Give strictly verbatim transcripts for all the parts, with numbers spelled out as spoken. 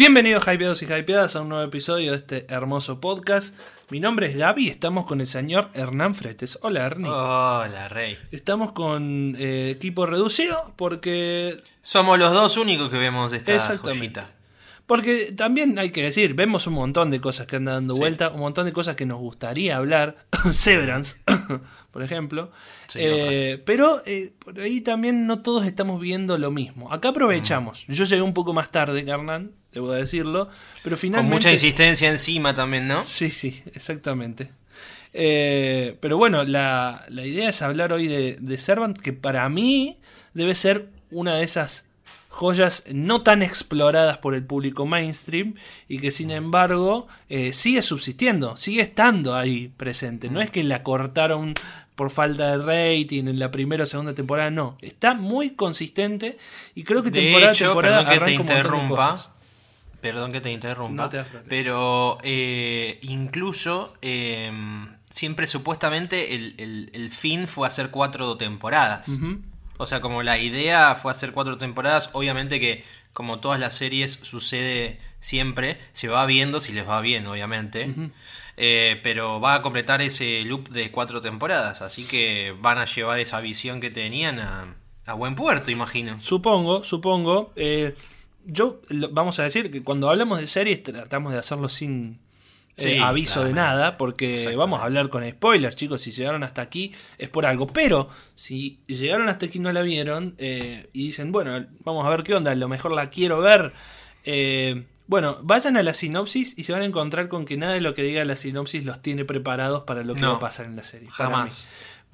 Bienvenidos hypeados y hypeadas a un nuevo episodio de este hermoso podcast. Mi nombre es Gaby y estamos con el señor Hernán Fretes. Hola, Ernie. Hola, Rey. Estamos con eh, equipo reducido porque... Somos los dos únicos que vemos esta joyita. Porque también hay que decir, vemos un montón de cosas que andan dando sí. vuelta, un montón de cosas que nos gustaría hablar. Severance, por ejemplo. Sí, eh, pero eh, por ahí también no todos estamos viendo lo mismo. Acá aprovechamos. Mm. Yo llegué un poco más tarde, Hernán, debo decirlo. Pero finalmente... Con mucha insistencia encima también, ¿no? Sí, sí, exactamente. Eh, pero bueno, la, la idea es hablar hoy de, de Servant, que para mí debe ser una de esas joyas no tan exploradas por el público mainstream y que sin embargo eh, sigue subsistiendo, sigue estando ahí presente. No es que la cortaron por falta de rating en la primera o segunda temporada, no. Está muy consistente y creo que de temporada hecho, a temporada perdón que te arranca un montón de interrumpa, cosas. Perdón que te interrumpa, No te pero eh, incluso eh, siempre supuestamente el, el, el fin fue hacer cuatro temporadas. Uh-huh. O sea, como la idea fue hacer cuatro temporadas, obviamente que como todas las series sucede siempre, se va viendo si les va bien, obviamente. Uh-huh. Eh, pero va a completar ese loop de cuatro temporadas, así que van a llevar esa visión que tenían a, a buen puerto, imagino. Supongo, supongo. Eh, yo, lo, vamos a decir que cuando hablamos de series tratamos de hacerlo sin... Eh, sí, aviso de nada, porque vamos a hablar con spoilers, chicos. Si llegaron hasta aquí es por algo. Pero si llegaron hasta aquí y no la vieron eh, y dicen, bueno, vamos a ver qué onda, a lo mejor la quiero ver. Eh, bueno, vayan a la sinopsis y se van a encontrar con que nada de lo que diga la sinopsis los tiene preparados para lo que no, va a pasar en la serie. Jamás.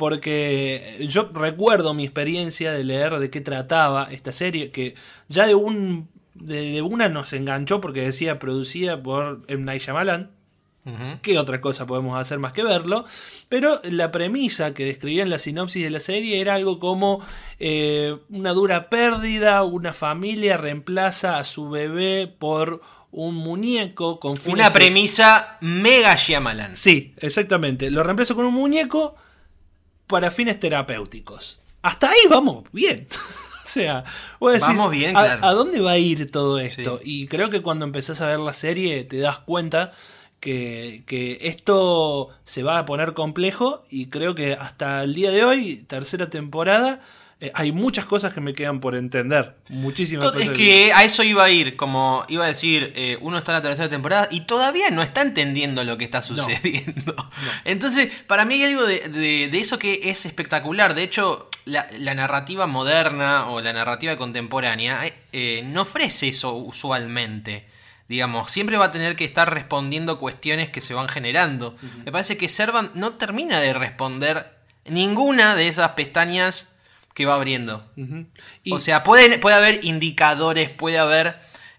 Porque yo recuerdo mi experiencia de leer de qué trataba esta serie, que ya de un de, de una nos enganchó porque decía producida por M. Night Shyamalan. Uh-huh. ¿Qué otra cosa podemos hacer más que verlo? Pero la premisa que describía en la sinopsis de la serie era algo como eh, una dura pérdida, una familia reemplaza a su bebé por un muñeco con fines una premisa de... mega Shyamalan. Sí, exactamente. Lo reemplazo con un muñeco para fines terapéuticos. Hasta ahí vamos bien. O sea, voy a decir, vamos bien, ¿a, claro. ¿a dónde va a ir todo esto? Sí. Y creo que cuando empezás a ver la serie te das cuenta Que, que esto se va a poner complejo y creo que hasta el día de hoy, tercera temporada, eh, hay muchas cosas que me quedan por entender. Muchísimas Todo, cosas. Es que a eso iba a ir, como iba a decir, eh, uno está en la tercera temporada y todavía no está entendiendo lo que está sucediendo. No, no. Entonces, para mí hay algo de, de, de eso que es espectacular. De hecho, la, la narrativa moderna o la narrativa contemporánea eh, no ofrece eso usualmente. Digamos, siempre va a tener que estar respondiendo cuestiones que se van generando. Uh-huh. Me parece que Servant no termina de responder ninguna de esas pestañas que va abriendo. Uh-huh. Y... O sea, puede, puede haber indicadores, puede haber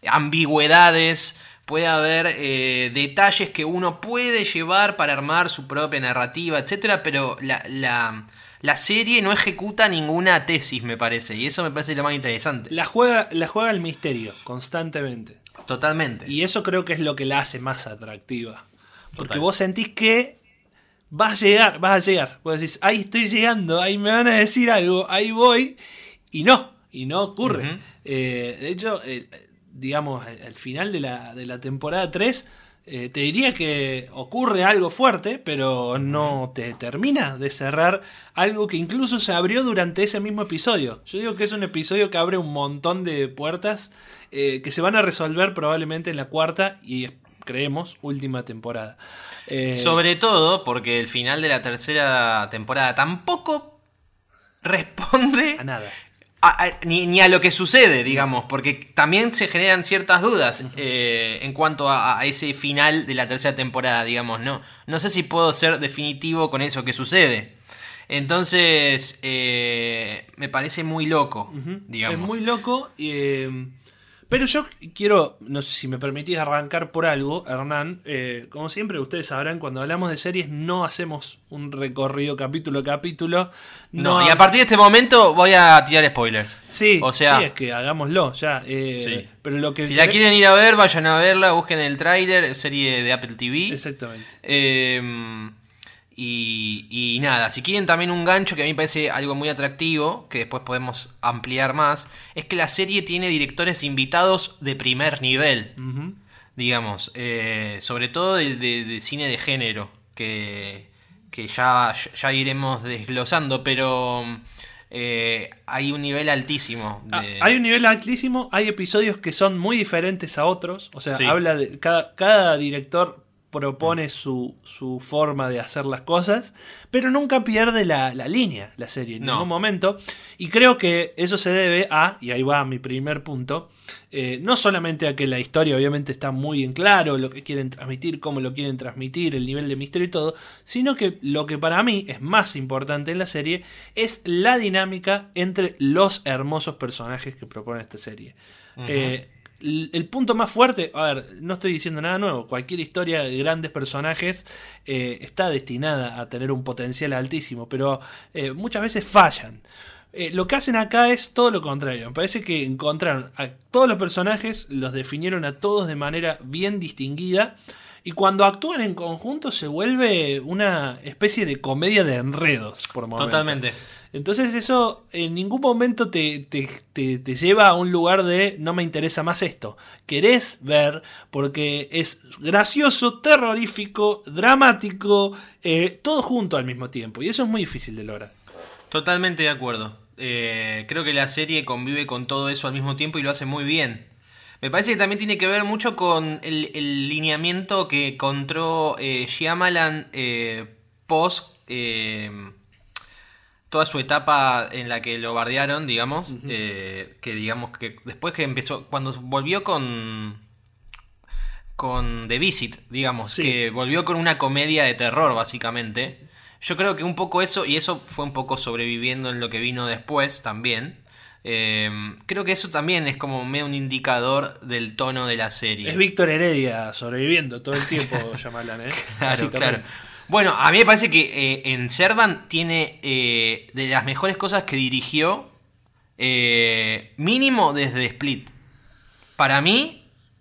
ambigüedades, puede haber eh, detalles que uno puede llevar para armar su propia narrativa, etcétera, pero la, la, la serie no ejecuta ninguna tesis, me parece, y eso me parece lo más interesante. La juega, la juega el misterio, constantemente. Totalmente. Y eso creo que es lo que la hace más atractiva. Porque Total. Vos sentís que vas a llegar, vas a llegar. Vos decís, ahí estoy llegando, ahí me van a decir algo, ahí voy. Y no, y no ocurre. Uh-huh. Eh, de hecho, eh, digamos, al final de la, de la temporada tres, eh, te diría que ocurre algo fuerte, pero no te termina de cerrar algo que incluso se abrió durante ese mismo episodio. Yo digo que es un episodio que abre un montón de puertas eh, que se van a resolver probablemente en la cuarta y, creemos, última temporada. Eh, Sobre todo porque el final de la tercera temporada tampoco responde a nada. A, a, ni, ni a lo que sucede, digamos, porque también se generan ciertas dudas eh, en cuanto a, a ese final de la tercera temporada, digamos, no, no sé si puedo ser definitivo con eso que sucede. Entonces, eh, me parece muy loco, uh-huh. digamos. Es muy loco, eh, pero yo quiero, no sé si me permitís arrancar por algo, Hernán. Eh, como siempre, ustedes sabrán, cuando hablamos de series no hacemos un recorrido capítulo a capítulo. No, no, y a partir de este momento voy a tirar spoilers. Sí, o sea, sí, es que hagámoslo ya. Eh, sí. Pero lo que si la quieren ir a ver, vayan a verla, busquen el tráiler, serie de Apple T V. Exactamente. Eh, y, y nada, si quieren también un gancho que a mí me parece algo muy atractivo, que después podemos ampliar más, es que la serie tiene directores invitados de primer nivel, uh-huh. digamos, eh, sobre todo de, de, de cine de género, que, que ya, ya iremos desglosando, pero... Eh, hay un nivel altísimo de... ah, hay un nivel altísimo, hay episodios que son muy diferentes a otros, o sea, sí. habla de cada, cada director propone mm. su, su forma de hacer las cosas, pero nunca pierde la, la línea la serie en no. ningún momento, y creo que eso se debe a, y ahí va mi primer punto, eh, no solamente a que la historia obviamente está muy en claro, lo que quieren transmitir, cómo lo quieren transmitir, el nivel de misterio y todo, sino que lo que para mí es más importante en la serie es la dinámica entre los hermosos personajes que propone esta serie. Uh-huh. eh, el, el punto más fuerte, a ver, no estoy diciendo nada nuevo, cualquier historia de grandes personajes eh, está destinada a tener un potencial altísimo, pero eh, muchas veces fallan. Eh, lo que hacen acá es todo lo contrario. Me parece que encontraron a todos los personajes, los definieron a todos de manera bien distinguida, y cuando actúan en conjunto se vuelve una especie de comedia de enredos por momentos. Totalmente. Entonces eso en ningún momento te, te, te, te lleva a un lugar de no me interesa más esto. Querés ver porque es gracioso, terrorífico, dramático, eh, todo junto al mismo tiempo, y eso es muy difícil de lograr. Totalmente de acuerdo. Eh, creo que la serie convive con todo eso al mismo tiempo y lo hace muy bien. Me parece que también tiene que ver mucho con el, el lineamiento que encontró eh, Shyamalan eh, post eh, toda su etapa en la que lo bardearon, digamos. Uh-huh. eh, que digamos que después que empezó, cuando volvió con con The Visit, digamos, sí. que volvió con una comedia de terror básicamente. Yo creo que un poco eso, y eso fue un poco sobreviviendo en lo que vino después también. Eh, creo que eso también es como medio un indicador del tono de la serie. Es Víctor Heredia sobreviviendo todo el tiempo, Shyamalan, ¿eh? Claro, claro. Bueno, a mí me parece que eh, en Servant tiene eh, de las mejores cosas que dirigió, eh, mínimo desde Split. Para mí,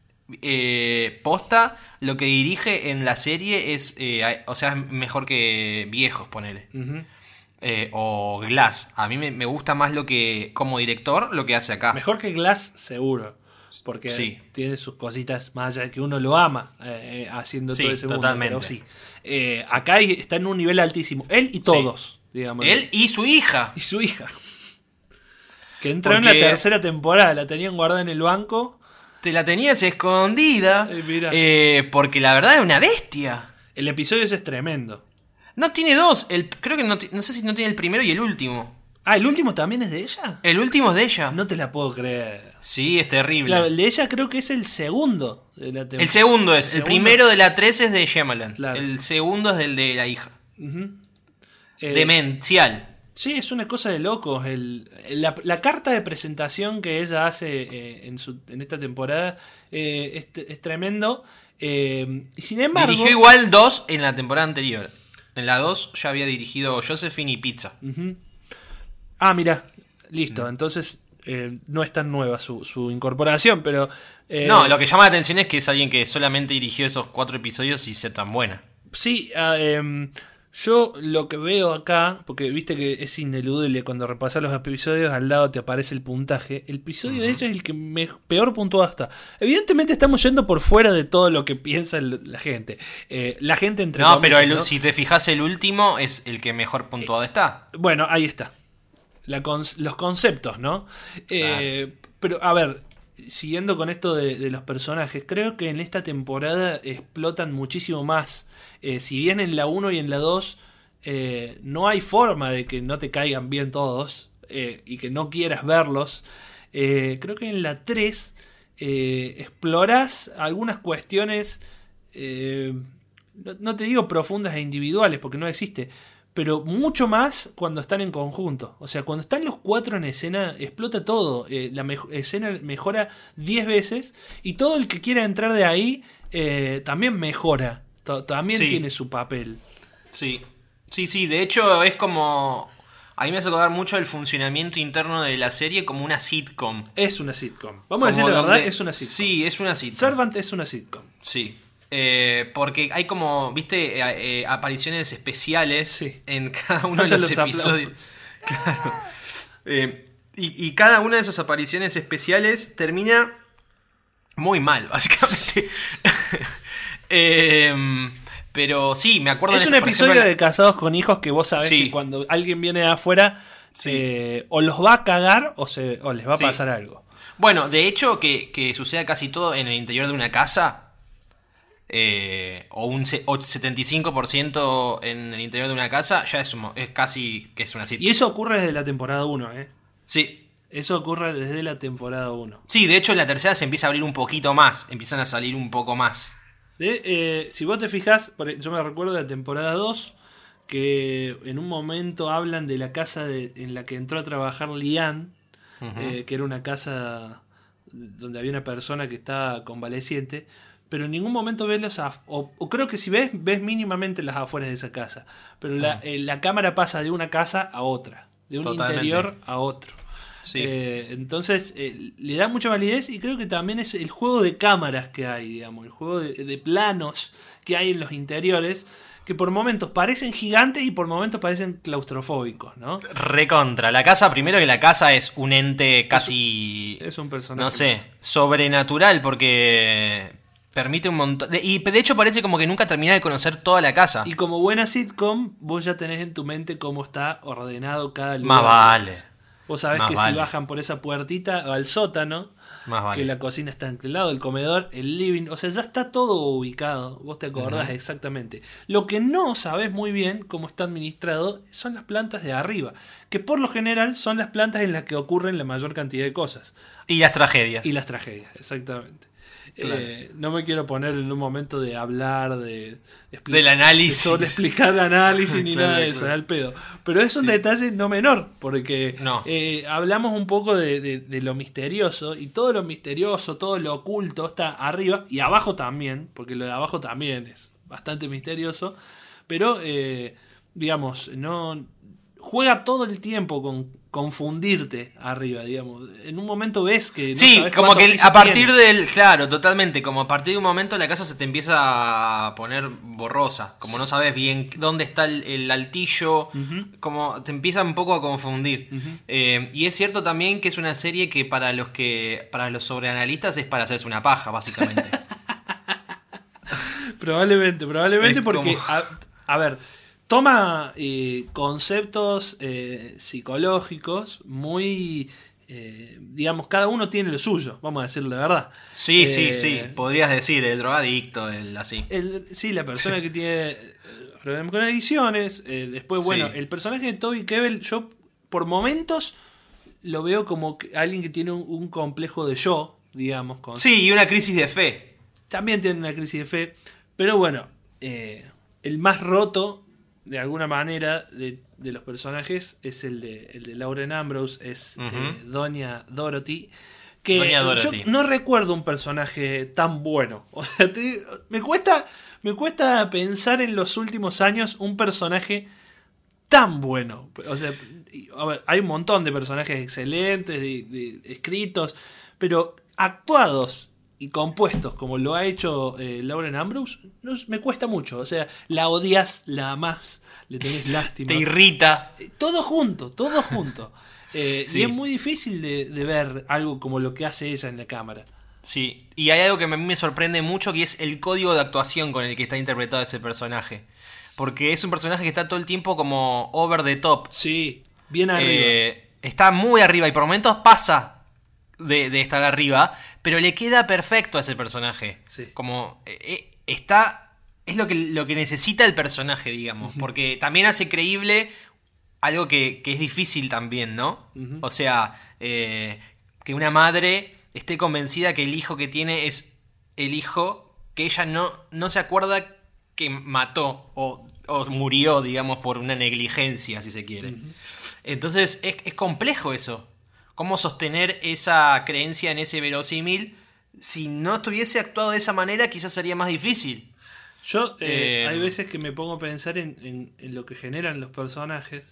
eh, posta, lo que dirige en la serie es, eh, o sea, es mejor que Viejos, ponele. Uh-huh. Eh, o Glass. A mí me, me gusta más lo que, como director, lo que hace acá. Mejor que Glass, seguro. Porque sí. tiene sus cositas más allá de que uno lo ama eh, haciendo sí, todo ese mundo. Totalmente. Pero sí. Eh, sí. Acá está en un nivel altísimo. Él y todos, sí. digamos. Él y su hija. Y su hija. Que entró Porque... en la tercera temporada. La tenían guardada en el banco. Te la tenías escondida. Eh, eh, porque la verdad es una bestia. El episodio ese es tremendo. No tiene dos. El, creo que no, no sé si no tiene el primero y el último. Ah, ¿el último también es de ella? El último es de ella. No te la puedo creer. Sí, es terrible. Claro, el de ella creo que es el segundo de la temporada. El segundo es. ¿El, el segundo? Primero de la tres es de Shyamalan. Claro. El segundo es del de la hija. Uh-huh. Eh, Demencial. Sí, es una cosa de locos. El, la, la carta de presentación que ella hace eh, en, su, en esta temporada eh, es, es tremendo. Eh, y sin embargo... Dirigió igual dos en la temporada anterior. En la dos ya había dirigido Josephine y Pizza. Uh-huh. Ah, mira, listo. Uh-huh. Entonces eh, no es tan nueva su, su incorporación, pero... Eh, no, lo que llama la atención es que es alguien que solamente dirigió esos cuatro episodios y sea tan buena. Sí, uh, eh, yo lo que veo acá, porque viste que es ineludible cuando repasas los episodios, al lado te aparece el puntaje. El episodio uh-huh. de ella es el que me, peor puntuado está. Evidentemente estamos yendo por fuera de todo lo que piensa el, la gente. Eh, la gente entre No, comillas, pero el, ¿no? si te fijas, el último es el que mejor puntuado eh, está. Bueno, ahí está. La con, los conceptos, ¿no? Eh, ah. Pero, a ver, siguiendo con esto de, de los personajes, creo que en esta temporada explotan muchísimo más. Eh, si bien en la uno y en la dos eh, no hay forma de que no te caigan bien todos eh, y que no quieras verlos, eh, creo que en la tres eh, exploras algunas cuestiones, eh, no, no te digo profundas e individuales porque no existe, pero mucho más cuando están en conjunto. O sea, cuando están los cuatro en escena, explota todo. Eh, la me- escena mejora diez veces y todo el que quiera entrar de ahí eh, también mejora. T- también sí. tiene su papel. Sí, sí, sí. De hecho, es como... A mí me hace acordar mucho el funcionamiento interno de la serie como una sitcom. Es una sitcom. Vamos como a decir la verdad, es una sitcom. Sí, es una sitcom. Servant es una sitcom. Sí. Eh, porque hay como, viste, eh, eh, apariciones especiales sí. en cada uno de los, los episodios. Claro. Eh, y, y cada una de esas apariciones especiales termina muy mal, básicamente. eh, pero sí, me acuerdo... Es de un este, episodio ejemplo, de Casados con Hijos que vos sabés sí. que cuando alguien viene de afuera sí. eh, o los va a cagar o, se, o les va a sí. pasar algo. Bueno, de hecho que, que suceda casi todo en el interior de una casa... Eh, o un setenta y cinco por ciento en el interior de una casa, ya es, un, es casi que es una sitcom. Y eso ocurre desde la temporada uno, ¿eh? Sí. Eso ocurre desde la temporada uno. Sí, de hecho en la tercera se empieza a abrir un poquito más, empiezan a salir un poco más. De, eh, si vos te fijás, yo me recuerdo de la temporada dos, que en un momento hablan de la casa de, en la que entró a trabajar Lian, uh-huh. eh, que era una casa donde había una persona que estaba convaleciente. Pero en ningún momento ves los af- o, o creo que si ves, ves mínimamente las afueras de esa casa. Pero la, ah. eh, la cámara pasa de una casa a otra, de un Totalmente. interior a otro. Sí. Eh, entonces eh, le da mucha validez y creo que también es el juego de cámaras que hay, digamos, el juego de, de planos que hay en los interiores, que por momentos parecen gigantes y por momentos parecen claustrofóbicos, ¿no? Recontra. La casa, primero que la casa es un ente casi... Es, es un personaje. No sé, sobrenatural porque... Permite un montón... De, y de hecho parece como que nunca termina de conocer toda la casa. Y como buena sitcom, vos ya tenés en tu mente cómo está ordenado cada lugar. Más vale. Vos sabés Más que vale. si bajan por esa puertita al sótano, Más vale. que la cocina está en el lado, el comedor, el living, o sea, ya está todo ubicado. Vos te acordás uh-huh. exactamente. Lo que no sabés muy bien cómo está administrado son las plantas de arriba, que por lo general son las plantas en las que ocurren la mayor cantidad de cosas. Y las tragedias. Y las tragedias, exactamente. Claro. Eh, no me quiero poner en un momento de hablar de, de del análisis, de sobre explicar el análisis ni claro, nada de claro. eso, al pedo. Pero es un sí. detalle no menor, porque no. eh, hablamos un poco de, de, de lo misterioso, y todo lo misterioso, todo lo oculto está arriba y abajo también, porque lo de abajo también es bastante misterioso, pero eh, digamos, no juega todo el tiempo con confundirte arriba, digamos. En un momento ves que... No sí, sabes como que a partir tiene. del... Claro, totalmente. Como a partir de un momento la casa se te empieza a poner borrosa. Como no sabes bien dónde está el, el altillo. Uh-huh. Como te empieza un poco a confundir. Uh-huh. Eh, y es cierto también que es una serie que para los que para los sobreanalistas es para hacerse una paja, básicamente. probablemente, probablemente es porque... Como... A, a ver... Toma eh, conceptos eh, psicológicos muy, eh, digamos, cada uno tiene lo suyo, vamos a decir la verdad. Sí, eh, sí, sí, podrías decir, el drogadicto, el así. El, sí, la persona sí. que tiene problemas con adicciones, eh, después, bueno, sí. el personaje de Toby Kebbell, yo por momentos lo veo como alguien que tiene un, un complejo de yo, digamos. Con... Sí, y una crisis de fe. También tiene una crisis de fe, pero bueno, eh, el más roto... de alguna manera de, de los personajes es el de el de Lauren Ambrose, es uh-huh. eh, Doña Dorothy, que Doña Dorothy. Yo no recuerdo un personaje tan bueno. O sea, te, me cuesta me cuesta pensar en los últimos años un personaje tan bueno. O sea, a ver, hay un montón de personajes excelentes, de, de, escritos, pero actuados y compuestos como lo ha hecho eh, Lauren Ambrose, no, me cuesta mucho. O sea, la odias, la amás, le tenés lástima. Te irrita. Todo junto, todo junto. Eh, sí. Y es muy difícil de, de ver algo como lo que hace ella en la cámara. Sí, y hay algo que a mí me sorprende mucho, que es el código de actuación con el que está interpretado ese personaje. Porque es un personaje que está todo el tiempo como over the top. Sí, bien arriba. Eh, está muy arriba y por momentos pasa de, de estar arriba, pero le queda perfecto a ese personaje. Sí. Como eh, está... Es lo que, lo que necesita el personaje, digamos. Uh-huh. Porque también hace creíble algo que, que es difícil también, ¿no? Uh-huh. O sea, eh, que una madre esté convencida que el hijo que tiene es el hijo que ella no, no se acuerda que mató o, o murió, digamos, por una negligencia, si se quiere. Uh-huh. Entonces es, es complejo eso. ¿Cómo sostener esa creencia en ese verosímil? Si no estuviese actuado de esa manera, quizás sería más difícil. Yo eh, eh, hay veces que me pongo a pensar en, en, en lo que generan los personajes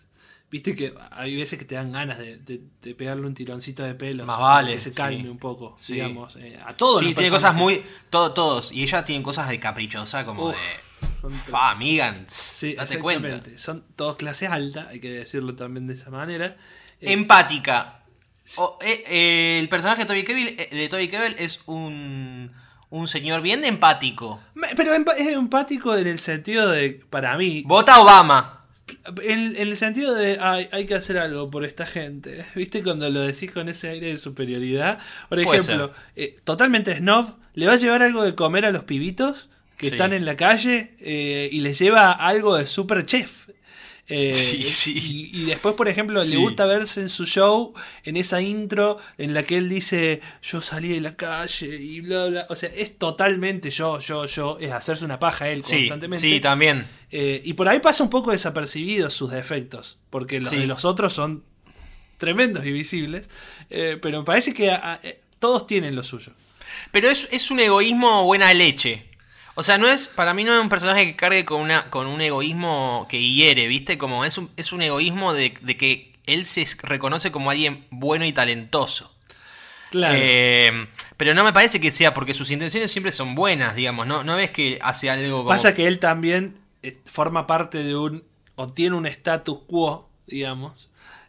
viste que hay veces que te dan ganas de, de, de pegarle un tironcito de pelo. Más vale. Que se calme sí. un poco, sí. digamos. Eh, a todos Sí, los tiene personajes. cosas muy... Todo, todos. Y ella tiene cosas de caprichosa como Uf, de... son Fa, amiga, Sí, date cuenta. exactamente. Son todos clase alta, hay que decirlo también de esa manera. Eh, Empática. O, eh, eh, el personaje de Toby Kebbell, eh, de Toby Kebbell es un, un señor bien empático. me- pero empa- es empático en el sentido de, para mí, Vota Obama. en, en el sentido de hay, hay que hacer algo por esta gente. ¿Viste cuando lo decís con ese aire de superioridad? Por Puede ejemplo, eh, totalmente snob, le va a llevar algo de comer a los pibitos que Sí. están en la calle eh, y les lleva algo de super chef. Eh, Sí, sí. Y, y después, por ejemplo, Sí. le gusta verse en su show, en esa intro en la que él dice, yo salí de la calle y bla, bla. O sea, es totalmente yo, yo, yo, es hacerse una paja él Sí, constantemente. sí, también. Eh, y por ahí pasa un poco desapercibidos sus defectos, porque los Sí. de los otros son tremendos y visibles. Eh, pero me parece que a- a- eh, todos tienen lo suyo. Pero es, es un egoísmo buena leche. O sea, no es, para mí no es un personaje que cargue con una con un egoísmo que hiere, ¿viste? Como es un, es un egoísmo de, de que él se reconoce como alguien bueno y talentoso. Claro. Eh, pero no me parece que sea porque sus intenciones siempre son buenas, digamos. No, no ves que hace algo como... Pasa que él también eh, forma parte de un, o tiene un status quo, digamos,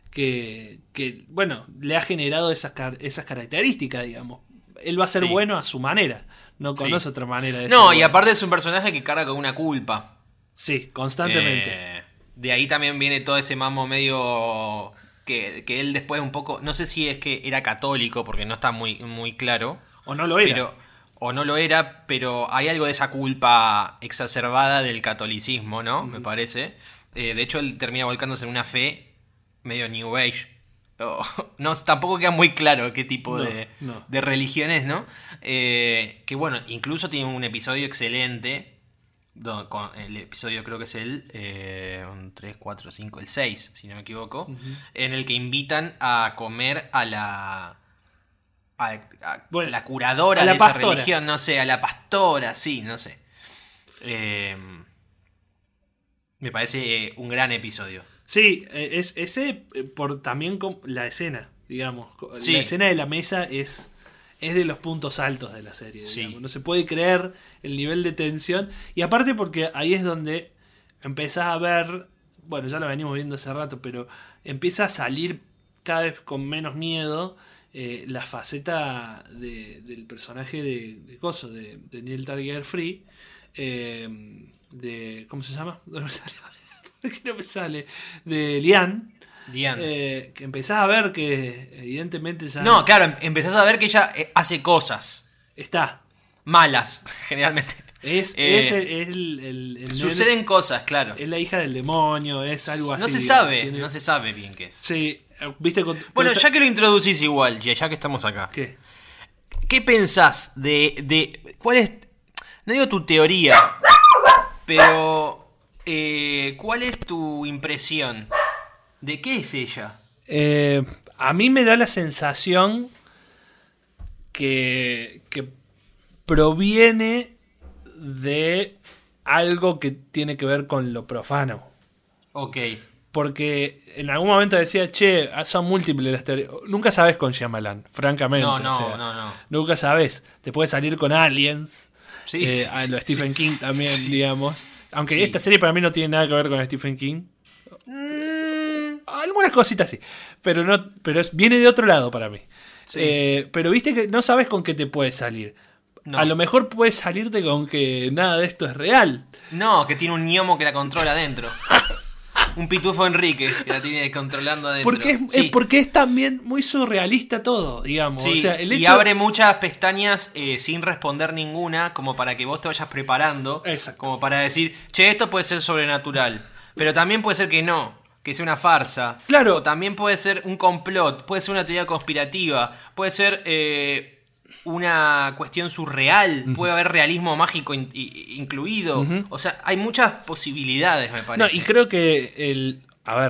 que, que bueno, le ha generado esas, car- esas características, digamos. Él va a ser Sí. bueno a su manera, no conoce Sí. otra manera de No, ser y bueno. aparte es un personaje que carga con una culpa. Sí, constantemente. Eh, de ahí también viene todo ese mambo medio que, que él después un poco, no sé si es que era católico, porque no está muy, muy claro. O no lo era. Pero, o no lo era, pero hay algo de esa culpa exacerbada del catolicismo, ¿no? Me parece. Eh, de hecho, él termina volcándose en una fe medio New Age. Oh, no, tampoco queda muy claro qué tipo No, de, no. de religión es, ¿no? Eh, que bueno, incluso tiene un episodio excelente. do- con el episodio creo que es el eh, tres, cuatro, cinco, el seis, si no me equivoco. En el que invitan a comer a la... A, a Bueno, la curadora a la de esa pastora. religión, no sé, a la pastora, sí, no sé. Eh, me parece eh, un gran episodio. Sí, eh, es ese eh, por también con la escena, digamos. Co- Sí. La escena de la mesa es, es de los puntos altos de la serie. Sí. Digamos. No se puede creer el nivel de tensión. Y aparte porque ahí es donde empezás a ver, bueno, ya lo venimos viendo hace rato, pero empieza a salir cada vez con menos miedo eh, la faceta de- del personaje de, de Coso, de, de Neil Target Free. Eh, de, ¿cómo se llama? No me sale ahora. ¿Por qué no me sale? De Lian. Diane. Eh, que empezás a ver que evidentemente ya No, claro, em- empezás a ver que ella eh, hace cosas está. malas, generalmente. Es, Eh, es el, el- el- el Suceden cosas, claro. nene, es la hija del demonio, es algo así. No se digamos, sabe, tiene- no se sabe bien qué es. Sí, eh, viste con- Bueno, con esa- ya que lo introducís igual, ya, ya que estamos acá. ¿Qué? ¿Qué pensás de, de... ¿Cuál es... No digo tu teoría, pero... eh, ¿cuál es tu impresión? ¿De qué es ella? Eh, a mí me da la sensación que, que proviene de algo que tiene que ver con lo profano. Ok. Porque en algún momento decía, che, son múltiples las teorías. Nunca sabes con Shyamalan, francamente. No, no, o sea, no, no. Nunca sabes. Te puede salir con Aliens. Sí, eh, sí, a lo sí, Stephen King también, sí. digamos. Aunque Sí. esta serie para mí no tiene nada que ver con Stephen King. Mm, Algunas cositas sí. Pero no, pero es, viene de otro lado para mí. Sí. Eh, pero viste que no sabes con qué te puede salir. No. A lo mejor puede salirte con que nada de esto es real. no, que tiene un ñomo que la controla adentro. Un pitufo Enrique que la tiene controlando adentro. Porque es, Sí. es porque es también muy surrealista todo, digamos. Sí, o sea, el y hecho... abre muchas pestañas eh, sin responder ninguna, como para que vos te vayas preparando. Exacto. Como para decir, che, esto puede ser sobrenatural. Pero también puede ser que no, que sea una farsa. Claro. O también puede ser un complot, puede ser una teoría conspirativa, puede ser eh, una cuestión surreal, puede haber realismo mágico in- i- incluido. Ujú. O sea, hay muchas posibilidades, me No, parece. y creo que el... A ver,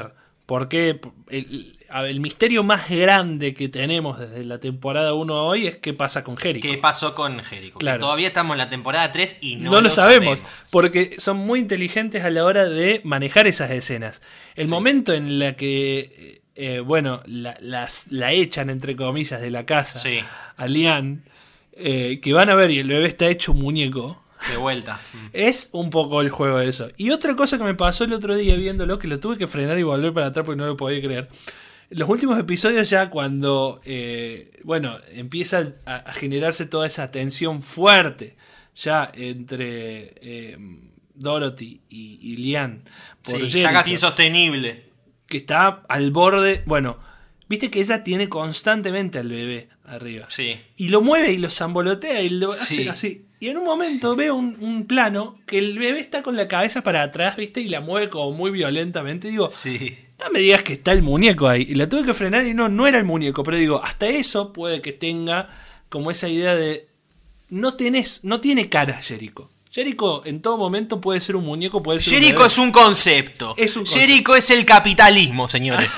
Porque el, el misterio más grande que tenemos desde la temporada uno a hoy es qué pasa con Jericho. ¿Qué pasó con Jericho? Claro. Todavía estamos en la temporada tres y no, no lo, lo sabemos, sabemos. Porque son muy inteligentes a la hora de manejar esas escenas. El sí. momento en la que, eh, bueno, la, las, la echan, entre comillas, de la casa sí. a Lian, eh, que van a ver y el bebé está hecho un muñeco. De vuelta. Es un poco el juego de eso. Y otra cosa que me pasó el otro día viéndolo, que lo tuve que frenar y volver para atrás porque no lo podía creer. Los últimos episodios ya cuando, eh, bueno, empieza a, a generarse toda esa tensión fuerte ya entre eh, Dorothy y, y Lian. Por sí, ya casi insostenible. Que está al borde, bueno, viste que ella tiene constantemente al bebé arriba. Sí. Y lo mueve y lo zambolotea y lo hace sí. así. Y en un momento veo un, un plano que el bebé está con la cabeza para atrás, ¿viste? Y la mueve como muy violentamente. Digo, sí. no me digas que está el muñeco ahí. Y la tuve que frenar y no, no era el muñeco. Pero digo, hasta eso puede que tenga como esa idea de... No tenés, no tiene cara Jericho. Jericho en todo momento puede ser un muñeco, puede ser Jericho un es un concepto. Es un concepto. Jericho es el capitalismo, señores.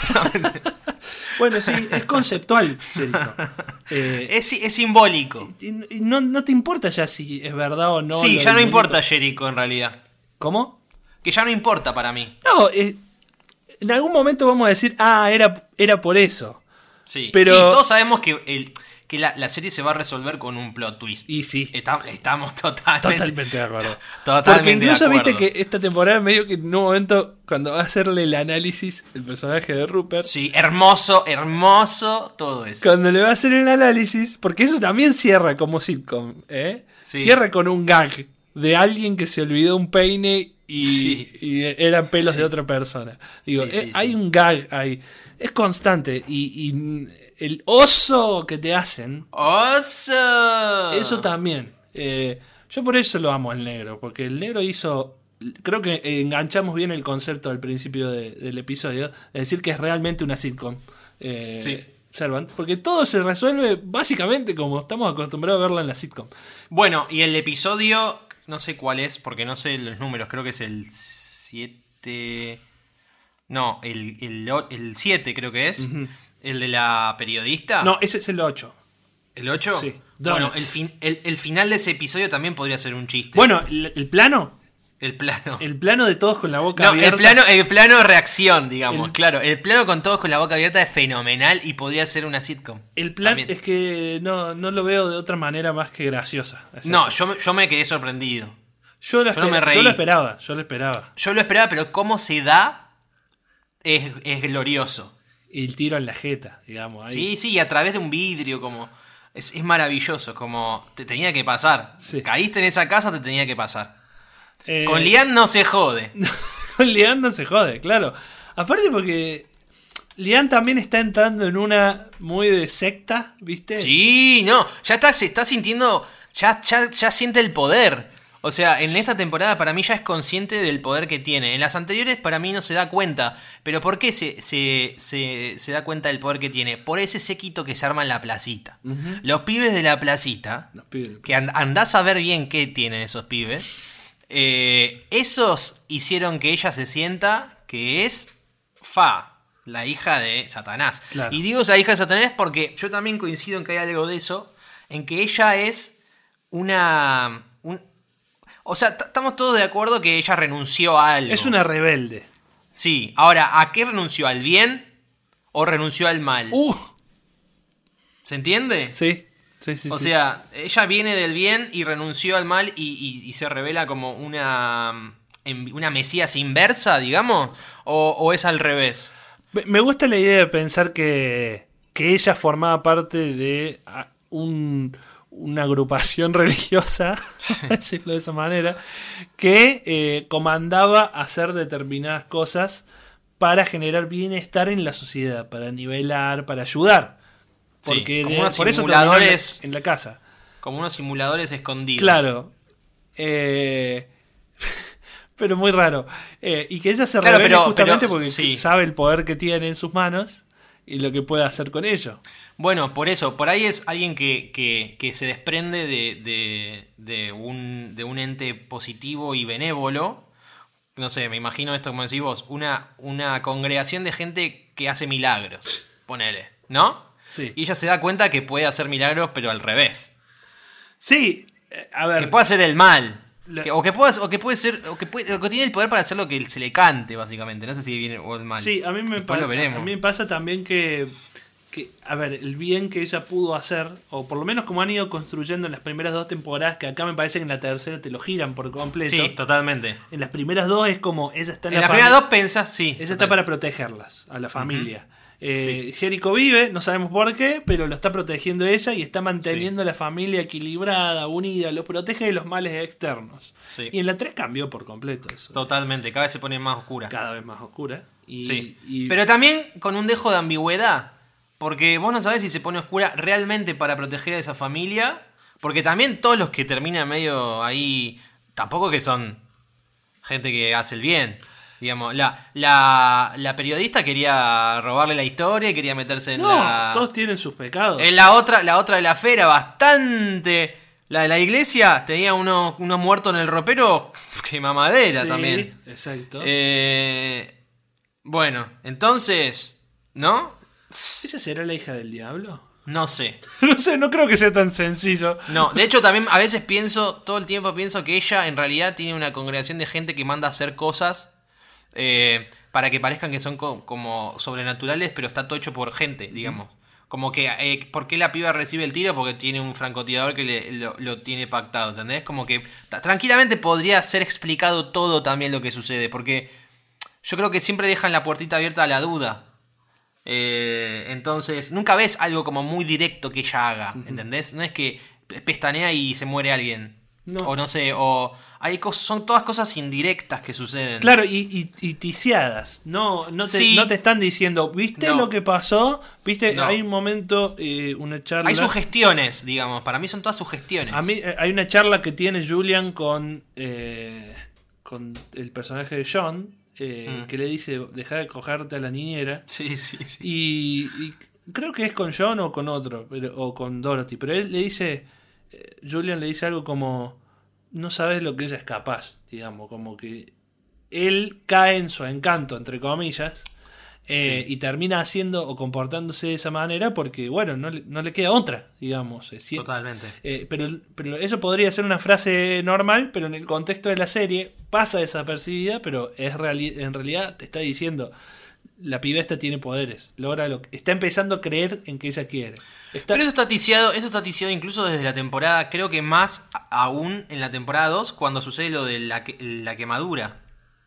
Bueno, sí, es conceptual, Jericho. Eh, es, es simbólico. Y, y no, no te importa ya si es verdad o no. Sí, ya no importa Jericho en realidad. ¿Cómo? Que ya no importa para mí. No, eh, en algún momento vamos a decir, ah, era, era por eso. Sí, pero sí, todos sabemos que, el, que la, la serie se va a resolver con un plot twist. Y sí. Está, estamos totalmente, totalmente de acuerdo. Totalmente Porque incluso de acuerdo. viste que esta temporada medio que en un momento, cuando va a hacerle el análisis el personaje de Rupert. Sí, hermoso, hermoso, todo eso. Cuando le va a hacer el análisis, porque eso también cierra como sitcom, ¿eh? Sí. Cierra con un gag de alguien que se olvidó un peine y, sí. y eran pelos sí. de otra persona. Digo, sí, sí, eh, hay sí. un gag ahí. Es constante. Y, y el oso que te hacen. ¡Oso! Eso también. Eh, yo por eso lo amo al negro. Porque el negro hizo. Creo que enganchamos bien el concepto al principio de, del episodio. Es decir, que es realmente una sitcom. Eh, sí. Servant, porque todo se resuelve básicamente como estamos acostumbrados a verla en la sitcom. Bueno, y el episodio, no sé cuál es, porque no sé los números, creo que es el siete... No, el siete creo que es. Uh-huh. El de la periodista. No, ese es el ocho. ¿El ocho? Sí. Bueno, el, fin, el, el final de ese episodio también podría ser un chiste. Bueno, el, el plano... El plano. El plano de todos con la boca no, abierta. El plano, el plano reacción, digamos, el, claro. El plano con todos con la boca abierta es fenomenal y podría ser una sitcom. El plan también. Es que no, no lo veo de otra manera más que graciosa. No, yo, yo me quedé sorprendido. Yo lo, yo, no me reí. yo lo esperaba, yo lo esperaba. Yo lo esperaba, pero cómo se da es, es glorioso. Y el tiro en la jeta, digamos. Ahí. Sí, sí, y a través de un vidrio, como... Es, es maravilloso, como te tenía que pasar. Sí. Caíste en esa casa, te tenía que pasar. Eh, con Lian no se jode. Con Lian no se jode, claro. Aparte porque Lian también está entrando en una muy de secta, ¿viste? Sí, no, ya está, se está sintiendo, ya, ya, ya siente el poder. O sea, en esta temporada para mí ya es consciente del poder que tiene. En las anteriores para mí no se da cuenta. Pero ¿por qué se, se, se, se da cuenta del poder que tiene? Por ese séquito que se arma en la placita. Uh-huh. Los pibes de la placita, Los pibes. que and, andás a ver bien qué tienen esos pibes. Eh, esos hicieron que ella se sienta que es Fa, la hija de Satanás. Claro. Y digo esa hija de Satanás porque yo también coincido en que hay algo de eso, en que ella es una... Un, o sea, t- estamos todos de acuerdo que ella renunció a algo. Es una rebelde. Sí, ahora, ¿a qué renunció? ¿Al bien o renunció al mal? Uh. ¿Se entiende? Sí. Sí, sí, o sí. sea, ella viene del bien y renunció al mal y, y, y se revela como una, una mesías inversa, digamos, o, o es al revés. Me gusta la idea de pensar que, que ella formaba parte de un, una agrupación religiosa, por decirlo de esa manera, que eh, comandaba hacer determinadas cosas para generar bienestar en la sociedad, para nivelar, para ayudar. Porque sí, de, unos por simuladores eso en la, en la casa. Como unos simuladores escondidos. Claro. Eh, pero muy raro. Eh, y que ella se claro, revele pero, justamente pero, porque sí. sabe el poder que tiene en sus manos y lo que puede hacer con ello. Bueno, por eso, por ahí es alguien que, que, que se desprende de, de, de, un, de un ente positivo y benévolo, no sé, me imagino esto como decís vos, una, una congregación de gente que hace milagros, ponele, ¿no? Sí. Y ella se da cuenta que puede hacer milagros, pero al revés. Sí, a ver. Que puede hacer el mal. La... Que, o, que puede, o que puede ser, o que, puede, o que tiene el poder para hacer lo que se le cante, básicamente. No sé si viene o el mal. Sí, a mí me, pa- lo veremos. a mí me pasa también que, que, a ver, el bien que ella pudo hacer, o por lo menos como han ido construyendo en las primeras dos temporadas, que acá me parece que en la tercera te lo giran por completo. Sí, totalmente. En las primeras dos es como, ella está en, En la las primeras dos pensás, sí. Ella está para protegerlas, a la familia. Uh-huh. Eh, sí. Jericho vive, no sabemos por qué, pero lo está protegiendo ella y está manteniendo sí. la familia equilibrada, unida, los protege de los males externos. Sí. Y en la tres cambió por completo eso. Totalmente, cada vez se pone más oscura. Cada vez más oscura. Y, sí. y... Pero también con un dejo de ambigüedad, porque vos no sabés si se pone oscura realmente para proteger a esa familia, porque también todos los que terminan medio ahí, tampoco que son gente que hace el bien. Digamos, la, la, la periodista quería robarle la historia y quería meterse en no, la... todos tienen sus pecados. En la otra, la otra de la fera, bastante... La de la iglesia tenía uno, uno muerto en el ropero, que mamadera sí, también. Exacto. Eh, bueno, entonces, ¿no? ¿Ella será la hija del diablo? No sé. No sé, no creo que sea tan sencillo. No, de hecho también a veces pienso, todo el tiempo pienso que ella en realidad tiene una congregación de gente que manda a hacer cosas... Eh, para que parezcan que son co- como sobrenaturales, pero está todo hecho por gente, digamos. Como que, eh, ¿por qué la piba recibe el tiro? Porque tiene un francotirador que le, lo, lo tiene pactado, ¿entendés? Como que t- tranquilamente podría ser explicado todo también lo que sucede, porque yo creo que siempre dejan la puertita abierta a la duda. Eh, entonces, nunca ves algo como muy directo que ella haga, ¿entendés? No es que pestanea y se muere alguien. No. O no sé, o hay cosas, son todas cosas indirectas que suceden. Claro, y, y, y ticiadas. No, no, te, sí. no te están diciendo, ¿viste no. lo que pasó? ¿Viste? No. Hay un momento, eh, una charla. Hay sugestiones, digamos. Para mí son todas sugestiones. A mí eh, hay una charla que tiene Julian con, eh, con el personaje de John, eh, mm. que le dice, deja de cogerte a la niñera. Sí, sí, sí. Y, y creo que es con John o con otro, pero, o con Dorothy. Pero él le dice, eh, Julian le dice algo como, no sabes lo que ella es capaz, digamos, como que él cae en su encanto, entre comillas, eh, sí. y termina haciendo o comportándose de esa manera porque, bueno, no le, no le queda otra, digamos. Eh, Totalmente. Eh, pero, pero eso podría ser una frase normal, pero en el contexto de la serie pasa desapercibida, pero es reali- en realidad te está diciendo, la piba esta tiene poderes, logra lo que, está empezando a creer en que ella quiere. Está... Pero eso está ticiado, eso está ticiado incluso desde la temporada, creo que más aún en la temporada dos, cuando sucede lo de la, que, la quemadura.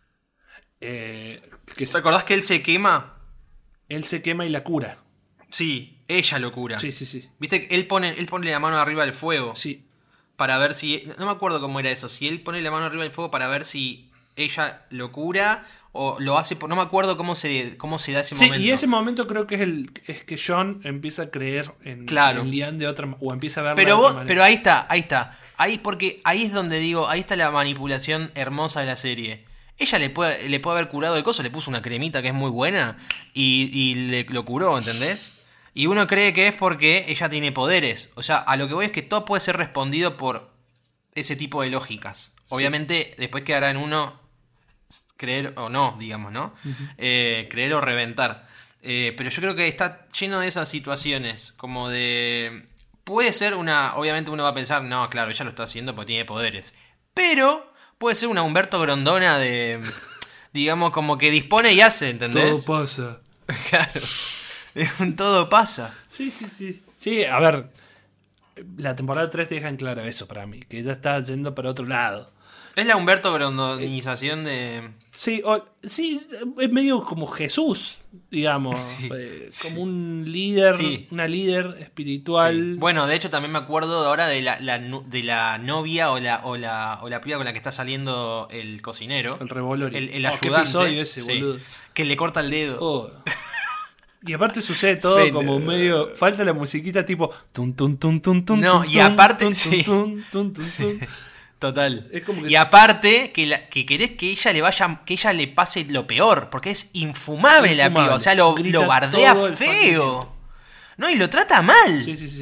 Eh, que ¿Te acordás que él se quema? Él se quema y la cura. Sí, ella lo cura. Sí, sí, sí. Viste que él pone, él pone la mano arriba del fuego. Sí. Para ver si... No me acuerdo cómo era eso. Si él pone la mano arriba del fuego para ver si ella lo cura o lo hace por... No me acuerdo cómo se, cómo se da ese sí, momento. Y ese momento creo que es el es que John empieza a creer en, claro. en Lian de otra o empieza a verla pero de vos, otra manera. Pero ahí está, ahí está. Ahí porque ahí es donde digo, ahí está la manipulación hermosa de la serie. Ella le puede, le puede haber curado el coso, le puso una cremita que es muy buena y, y le, lo curó, ¿entendés? Y uno cree que es porque ella tiene poderes. O sea, a lo que voy es que todo puede ser respondido por ese tipo de lógicas. Sí. Obviamente, después quedará en uno creer o no, digamos, ¿no? Uh-huh. Eh, creer o reventar. Eh, pero yo creo que está lleno de esas situaciones, como de... Puede ser una... Obviamente uno va a pensar, no, claro, ella lo está haciendo porque tiene poderes. Pero puede ser una Humberto Grondona de... digamos, como que dispone y hace, ¿entendés? Todo pasa. Claro. Todo pasa. Sí, sí, sí. Sí, a ver, la temporada tres te deja en claro eso para mí, que ella está yendo para otro lado. Es la Humberto Grondonización de... Sí, o, sí, es medio como Jesús, digamos, sí, eh, sí. como un líder, sí. una líder espiritual. Sí. Bueno, de hecho también me acuerdo ahora de la, la, de la novia o la, o, la, o la piba con la que está saliendo el cocinero. El revolori. El, el oh, ayudante. ¿Qué episodio ese, sí, boludo? Que le corta el dedo. Oh. Y aparte sucede todo Fede. Como medio... Falta la musiquita tipo... Tun, tun, tun, tun, tun, no, tun, y aparte... Tun, sí. tun, tun, tun, tun. Total. Es como que... Y aparte, que, la, que querés que ella le vaya, que ella le pase lo peor, porque es infumable, infumable. la piba. O sea, lo, lo bardea feo. No, y lo trata mal. Sí, sí, sí.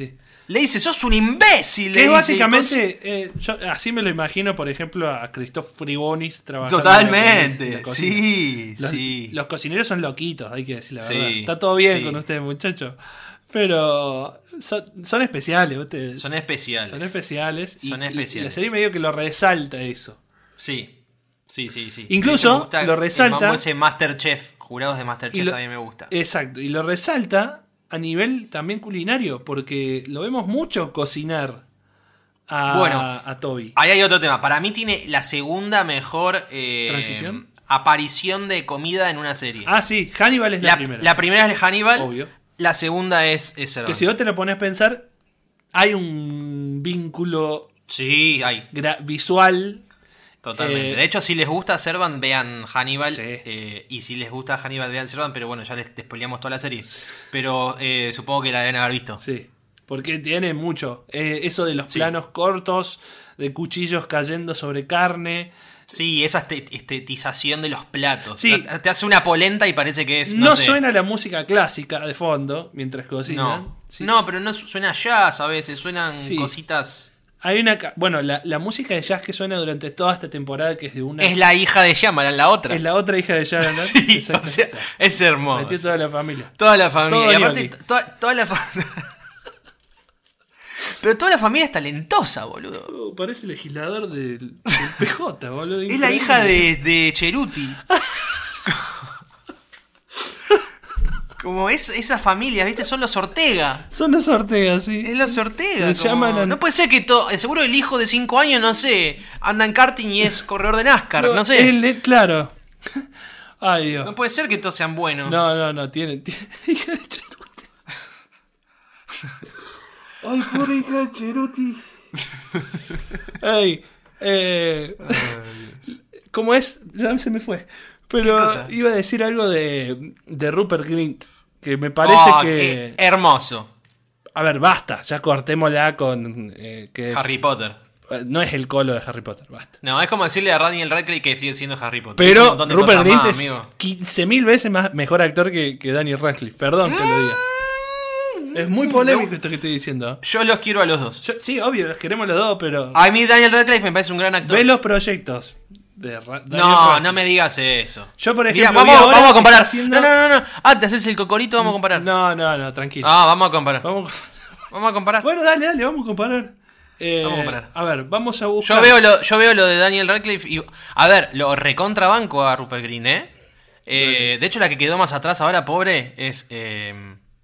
Le dice, sos un imbécil. Que le básicamente, eh, yo así me lo imagino, por ejemplo, a Christoph Frigonis trabajando. Totalmente, en la cocina. sí, los, sí. Los cocineros son loquitos, hay que decir la Sí, verdad. Está todo bien sí. con ustedes, muchachos. Pero son, son especiales, ustedes. Son especiales. Son especiales. Son y especiales. La serie medio que lo resalta eso. Sí. Sí, sí, sí. Incluso lo resalta. El mambo ese Masterchef, jurados de Masterchef lo, también me gusta. Exacto, y lo resalta a nivel también culinario, porque lo vemos mucho cocinar a, bueno, a Toby. Ahí hay otro tema. Para mí tiene la segunda mejor eh, ¿Transición? aparición de comida en una serie. Ah, sí, Hannibal es la, la primera. La primera es Hannibal. Obvio. La segunda es, es Que si vos te lo pones a pensar, hay un vínculo sí, hay. visual. Totalmente. Eh, de hecho, si les gusta Servant, vean Hannibal. Sí. Eh, y si les gusta Hannibal, vean Servant. Pero bueno, ya les spoileamos toda la serie. Pero eh, supongo que la deben haber visto. Sí. Porque tiene mucho. Eh, eso de los sí. planos cortos, de cuchillos cayendo sobre carne. Sí, esa estetización de los platos. Sí. Te hace una polenta y parece que es. No, No sé. suena la música clásica de fondo mientras cocinan. No, Sí. no pero no suena jazz a veces. Suenan Sí. cositas. Hay una. Bueno, la, la música de jazz que suena durante toda esta temporada, que es de una. Es la hija de Shyamalan, la otra. Es la otra hija de Sharon, ¿no? Sí, o sea, es hermoso. Metió toda la familia. Toda la familia. Todo y aparte, ñoqui. toda, toda la familia. Pero toda la familia es talentosa, boludo. Oh, parece legislador del, del P J, boludo. Es la hija de, de Cheruti. Como es esa familia, ¿viste? Son los Ortega. Son los Ortega, sí. Es los Ortega. Se como- llaman a- No puede ser que todo. Seguro el hijo de cinco años, no sé, anda en karting y es corredor de NASCAR, no, sé. Él, claro. Ay, Dios. No puede ser que todos sean buenos. No, no, no, tiene. tiene... hija de Cheruti. Ay, pobre hija de Cheruti. Ay, eh. ¿Cómo es? Ya se me fue. Pero ¿Qué cosa? iba a decir algo de, de Rupert Grint. Que me parece Oh, que. qué hermoso. A ver, basta. Ya cortémosla con. Eh, que es- Harry Potter. No es el colo de Harry Potter, basta. No, es como decirle a Daniel Radcliffe que sigue siendo Harry Potter. Es un Pero montón de Rupert cosas Grint más, es amigo. quince mil veces más, mejor actor que, que Daniel Radcliffe. Perdón que lo diga. Es muy polémico esto que estoy diciendo. Yo los quiero a los dos. Yo- sí, obvio, los queremos los dos, pero. A mí Daniel Radcliffe me parece un gran actor. Ve los proyectos de Ra- Daniel No, Radcliffe. no me digas eso. Yo, por Mirá, ejemplo, vamos, vi ahora vamos a que comparar. está haciendo- No, no, no, no. Ah, te haces el cocorito, vamos a comparar. No, no, no, tranquilo. Ah, vamos a comparar. Vamos, Vamos a comparar. bueno, dale, dale, vamos a comparar. Eh, Vamos a comparar. A ver, vamos a buscar. Yo veo lo, yo veo lo de Daniel Radcliffe y. A ver, lo recontrabanco a Rupert Grint, ¿eh? Eh, de hecho, la que quedó más atrás ahora, pobre, es eh,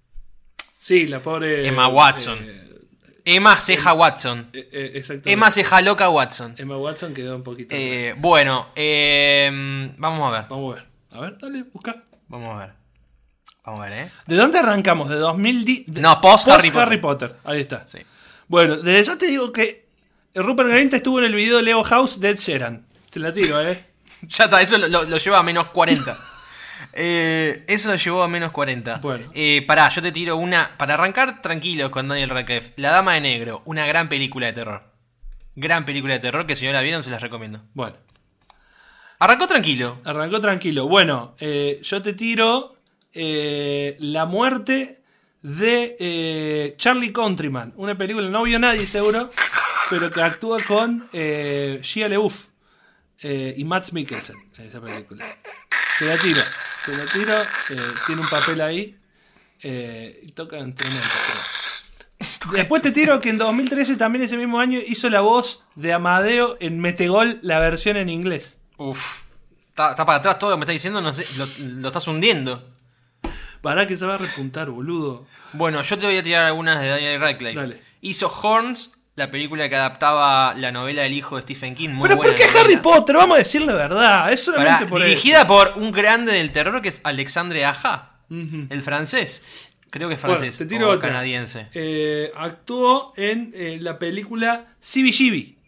Sí, la pobre. Emma Watson. eh, Emma Ceja Watson. eh, eh, exactamente. Emma Ceja Loca Watson. Emma Watson quedó un poquito. Eh, bueno, eh, vamos a ver. Vamos a ver. A ver, dale, busca. Vamos a ver. Vamos a ver, ¿eh? ¿De dónde arrancamos? ¿De dos mil diez? de- No, post Harry Potter. Harry Potter. Ahí está. Sí. Bueno, desde ya te digo que Rupert Grint estuvo en el video de Leo House de Ed Sheeran. Te la tiro, ¿eh? Ya está, eso lo, lo- lo lleva a menos cuarenta. Eh, eso lo llevó a menos cuarenta. Bueno. Eh, pará, yo te tiro una. Para arrancar tranquilos con Daniel Radcliffe. La Dama de Negro, una gran película de terror. Gran película de terror que si no la vieron se las recomiendo. Bueno, Arrancó tranquilo. arrancó tranquilo. Bueno, eh, yo te tiro eh, La muerte de eh, Charlie Countryman. Una película, no vio nadie seguro, pero que actúa con eh, Shia LaBeouf eh, y Mads Mikkelsen en esa película. Te la tiro, te la tiro. eh, tiene un papel ahí eh, y toca instrumentos, creo. Después te tiro que en dos mil trece, también ese mismo año, hizo la voz de Amadeo en Metegol, la versión en inglés. Uf. Está, está para atrás todo lo que me estás diciendo, no sé, lo, lo estás hundiendo. Para que se va a repuntar, boludo. Bueno, yo te voy a tirar algunas de Daniel Radcliffe. Dale. Hizo Horns, la película que adaptaba la novela del hijo de Stephen King. Muy Pero buena ¿por qué novela. Harry Potter? Vamos a decir la verdad. Es solamente Pará, por dirigida por un grande del terror que es Alexandre Aja, Ujú. el francés. Creo que es Bueno, francés te tiro o otra. canadiense. Eh, actuó en eh, la película C B G B,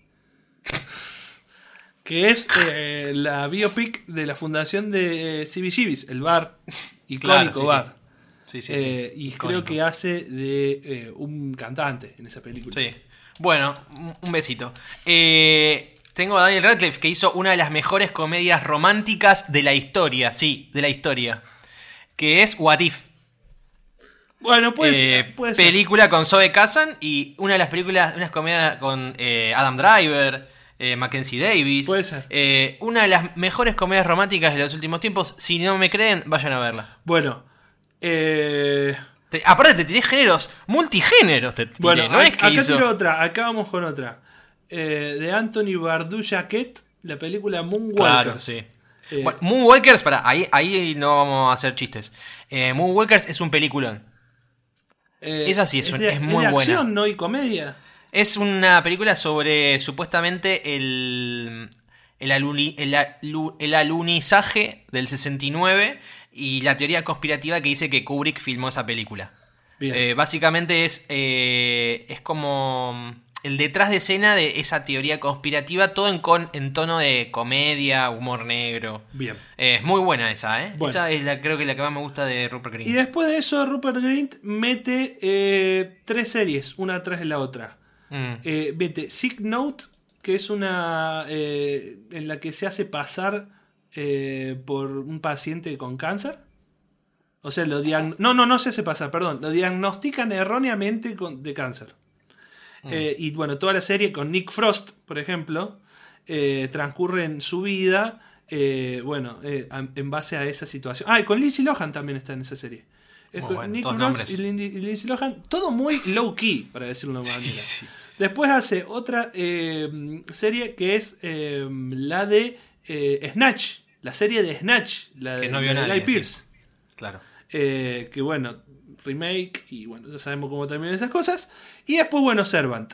que es eh, la biopic de la fundación de eh, C B G B's, el bar, icónico Claro, sí, bar. Sí, sí, Eh, sí. y Icónico. creo que hace de eh, un cantante en esa película. Sí. Bueno, un- un besito. Eh, tengo a Daniel Radcliffe que hizo una de las mejores comedias románticas de la historia. Sí, de la historia. Que es What If. Bueno, puede eh, ser, puede ser. Película con Zoe Kazan y una de las películas, unas comedias con eh, Adam Driver, eh, Mackenzie Davis. Puede ser. Eh, una de las mejores comedias románticas de los últimos tiempos. Si no me creen, vayan a verla. Bueno, eh... Te, aparte te tiré géneros, multigéneros te tiré. Bueno, no a, es que acá hizo... tiro otra, acá vamos con otra. Eh, de Anthony Bardujaquet, la película Moonwalkers. Claro, sí. Eh, Bueno, Moonwalkers, para ahí, ahí no vamos a hacer chistes. Eh, Moonwalkers es un peliculón. eh, Esa sí es, un- de, es muy de buena. acción, ¿no? Y comedia. Es una película sobre supuestamente el, el, aluni- el, alu- el alunizaje del sesenta y nueve y la teoría conspirativa que dice que Kubrick filmó esa película. Bien. Eh, básicamente es, eh, es como el detrás de escena de esa teoría conspirativa, todo en, con, en tono de comedia, humor negro. Bien. Eh, es muy buena esa, ¿eh? Bueno. Esa es la, creo que la que más me gusta de Rupert Grint. Y después de eso, Rupert Grint mete eh, tres series, una atrás de la otra. Mm. Eh, mete Sick Note, que es una eh, en la que se hace pasar eh, por un paciente con cáncer. O sea, lo diagn- no, no, no se hace pasar, perdón. Lo diagnostican erróneamente con, de cáncer. Mm. Eh, y bueno, toda la serie con Nick Frost, por ejemplo, eh, transcurre en su vida, eh, bueno, eh, en base a esa situación. Ah, y con Lindsay Lohan también está en esa serie. Es Muy con bueno, Nick todos Frost nombres. y Lindsay, y Lindsay Lohan, todo muy low key, para decirlo de una Sí, manera. sí. Después hace otra eh, serie que es eh, la de eh, Snatch, la serie de Snatch, la Que de, no vio la de nadie, Guy Pearce. sí. Claro. Eh, que bueno, remake, y bueno, ya sabemos cómo terminan esas cosas. Y después, bueno, Servant.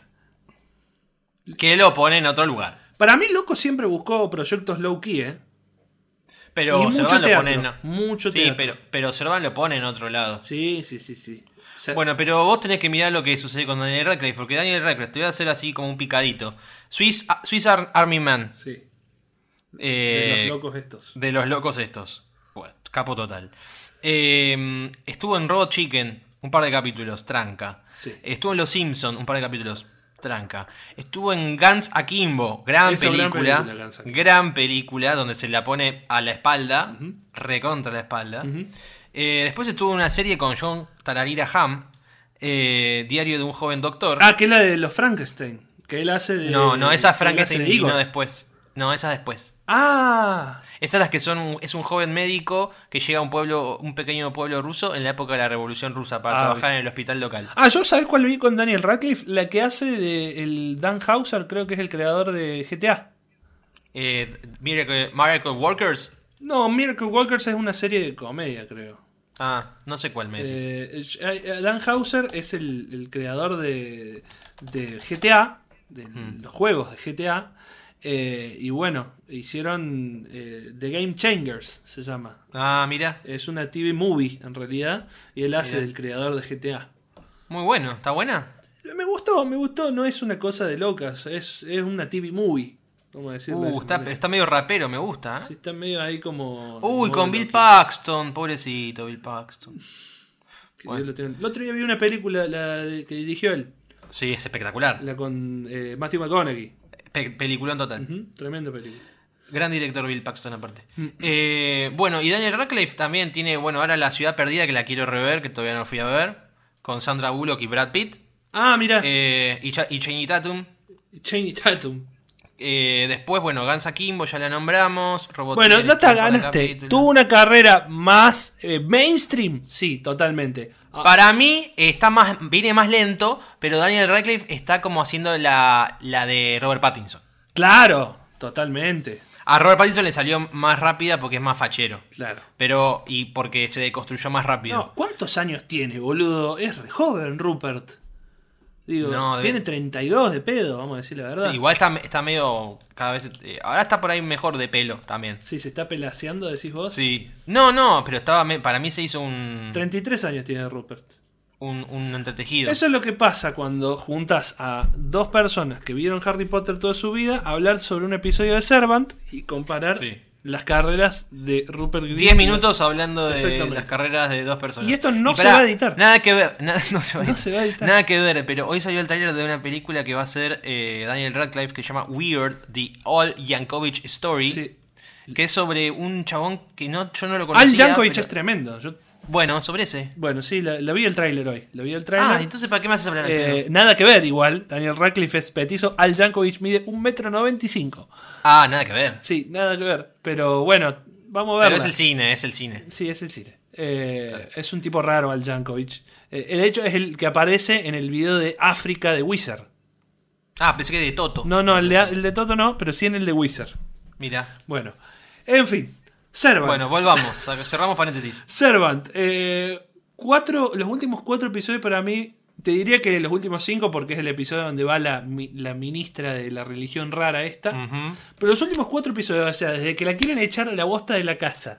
Que lo pone en otro lugar. Para mí, Loco siempre buscó proyectos low key, ¿eh? Pero Y mucho Servan lo teatro, pone en... mucho Sí, teatro. pero, pero Servan lo pone en otro lado. Sí, sí, sí, sí. O sea, Bueno, pero vos tenés que mirar lo que sucede con Daniel Radcliffe, porque Daniel Radcliffe, te voy a hacer así como un picadito. Swiss, Swiss Ar- Army Man. sí, eh, de los locos estos. De los locos estos. Bueno, capo total. Eh, estuvo en Robot Chicken, un par de capítulos, tranca. Sí. Estuvo en Los Simpson, un par de capítulos, tranca. Estuvo en Guns Akimbo, gran Esa gran película. película, Guns Akimbo. Gran película, donde se la pone a la espalda, recontra la espalda. Ujú. Eh, después estuvo en una serie con John Tararira Ham, eh, Diario de un joven doctor. Ah, que es la de los Frankenstein. Que él hace de. no, no, esa es que él hace Frankenstein de y Igor. no después. No, esa después. Ah, Esas las que son un- es un joven médico que llega a un pueblo, un pequeño pueblo ruso en la época de la Revolución Rusa para Ah, trabajar en el hospital local. ah, yo sabés cuál vi con Daniel Radcliffe, la que hace de el Dan Hauser, creo que es el creador de G T A. Eh, Miracle, Miracle Workers. No, Miracle Walkers es una serie de comedia, creo. Ah, no sé cuál me decís. Eh, eh, Dan Hauser es el, el creador de, de G T A, de Hmm. los juegos de G T A. Eh, y bueno, hicieron eh, The Game Changers, se llama. Ah, mira, Es una T V movie en realidad. Y él hace Mirá. del creador de G T A. muy bueno, ¿está buena? Me gustó, me gustó. No es una cosa de locas, es, es una T V movie. Vamos a decirlo de Uh, esa está, manera. está medio rapero, me gusta. ¿eh? Sí, está medio ahí como. Uy, modo con Bill loquito. Paxton, pobrecito Bill Paxton. Que Bueno. Dios lo tenga. El otro día vi una película la de- que dirigió él, Sí, es espectacular. la con eh, Matthew McConaughey. Pe- peliculón total. Ujú, tremenda película. Gran director Bill Paxton aparte. Mm. Eh, bueno, y Daniel Radcliffe también tiene, bueno, ahora La Ciudad Perdida, que la quiero rever, que todavía no fui a ver, con Sandra Bullock y Brad Pitt, Ah, mira, eh, y, Cha- y Channing Tatum. Channing Tatum. Eh, después, bueno, Guns Akimbo, ya la nombramos. Robot Bueno, Chicken, ya te un par de ganaste. capítulos. ¿Tuvo una carrera más eh, mainstream? Sí, totalmente. Ah, Para mí está más, viene más lento, pero Daniel Radcliffe está como haciendo la, la de Robert Pattinson. claro, totalmente. A Robert Pattinson le salió más rápida porque es más fachero. Claro. Pero, y porque se deconstruyó más rápido. No, ¿cuántos años tiene, boludo? Es re joven, Rupert. Digo, No, debe- tiene treinta y dos de pedo, vamos a decir la verdad. Sí, igual está, está medio cada vez... eh, ahora está por ahí mejor de pelo también. Sí, se está pelaseando, decís vos. Sí. No, no, pero estaba me- para mí se hizo un, treinta y tres años tiene Rupert. un, un entretejido. Eso es lo que pasa cuando juntas a dos personas que vieron Harry Potter toda su vida a hablar sobre un episodio de Servant y comparar Sí. las carreras de Rupert Grint. Diez minutos hablando de Exactamente. las carreras de dos personas. Y esto no pará, se va a editar. Nada que ver. Nada, no se va a No editar. se va a editar. Nada que ver, pero hoy salió el trailer de una película que va a ser eh, Daniel Radcliffe que se llama Weird, The All Yankovic Story. Sí. Que es sobre un chabón que no, yo no lo Al conocía. Yankovic pero- es tremendo. Yo Bueno, sobre ese. Bueno, sí, la, la vi el tráiler hoy. La vi el tráiler. Ah, entonces ¿para qué me haces hablar? Eh, nada que ver igual. Daniel Radcliffe es petizo. Al Yankovic mide un metro noventa y cinco. Ah, nada que ver. Sí, nada que ver. Pero bueno, vamos a ver. Pero es el cine, es el cine. Sí, es el cine. Eh, claro. Es un tipo raro Al Yankovic. Eh, de hecho, es el que aparece en el video de África de Wizard. Ah, pensé que de Toto. No, no, el de, el de Toto no, pero sí en el de Wizard. Mira. Bueno, en fin. Servant. Bueno, volvamos. Cerramos paréntesis. Servant. Eh, cuatro, los últimos cuatro episodios para mí, te diría que los últimos cinco porque es el episodio donde va la, la ministra de la religión rara esta. Uh-huh. Pero los últimos cuatro episodios, o sea, desde que la quieren echar a la bosta de la casa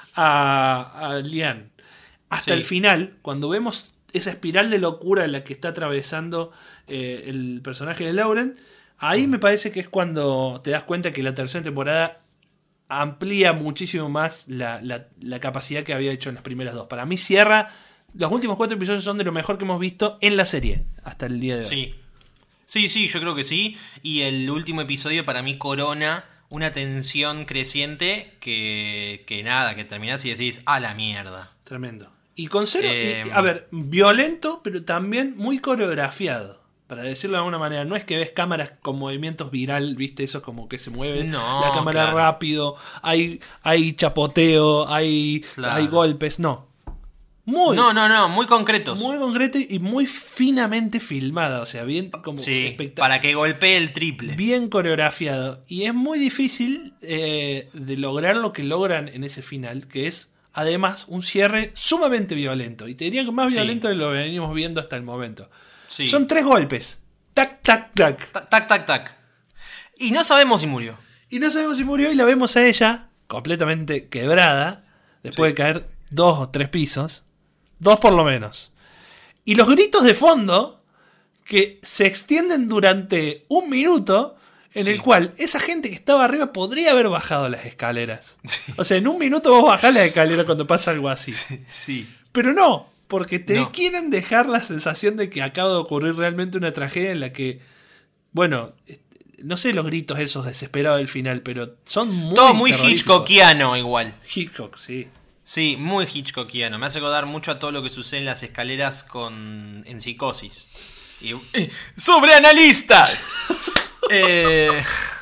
a, a Lian hasta sí. el final, cuando vemos esa espiral de locura en la que está atravesando eh, el personaje de Lauren, ahí uh-huh. me parece que es cuando te das cuenta que la tercera temporada amplía muchísimo más la, la, la capacidad que había hecho en las primeras dos. Para mí cierra, los últimos cuatro episodios son de lo mejor que hemos visto en la serie hasta el día de hoy. Sí, sí, sí, yo creo que sí. Y el último episodio para mí corona una tensión creciente que, que nada, que terminás y decís, a la mierda. Tremendo. Y con cero, Eh, y, a ver, violento, pero también muy coreografiado. Para decirlo de alguna manera, no es que ves cámaras con movimientos viral, viste, eso como que se mueve no, la cámara claro. rápido, hay, hay chapoteo, hay, claro. hay golpes, no. Muy, no, no, no, muy concretos. Muy concreto y muy finamente filmada, o sea, bien como sí, espectacular. Para que golpee el triple. Bien coreografiado. Y es muy difícil eh, de lograr lo que logran en ese final, que es además un cierre sumamente violento. Y te diría que más violento sí. de lo que venimos viendo hasta el momento. Sí. Son tres golpes. Tac, tac, tac. Tac, tac, tac, tac. Y no sabemos si murió. Y no sabemos si murió y la vemos a ella completamente quebrada, después sí. de caer dos o tres pisos. Dos por lo menos. Y los gritos de fondo que se extienden durante un minuto en sí. el cual esa gente que estaba arriba podría haber bajado las escaleras. Sí. O sea, en un minuto vos bajás las escaleras cuando pasa algo así. Sí. sí. Pero no, porque te no. quieren dejar la sensación de que acaba de ocurrir realmente una tragedia en la que, bueno, no sé los gritos esos desesperados del final, pero son muy... Todo muy Hitchcockiano igual. Hitchcock, sí. Sí, muy Hitchcockiano. Me hace acordar mucho a todo lo que sucede en las escaleras con en Psicosis. Y, eh, ¡sobre analistas! eh...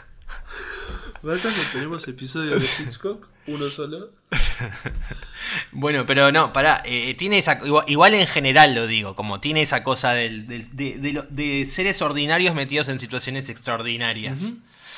¿Basta que tenemos episodios de Hitchcock? ¿Uno solo? Bueno, pero no, pará. Eh, tiene esa, igual, igual en general lo digo, como tiene esa cosa del, del, de, de, de, de seres ordinarios metidos en situaciones extraordinarias. Uh-huh.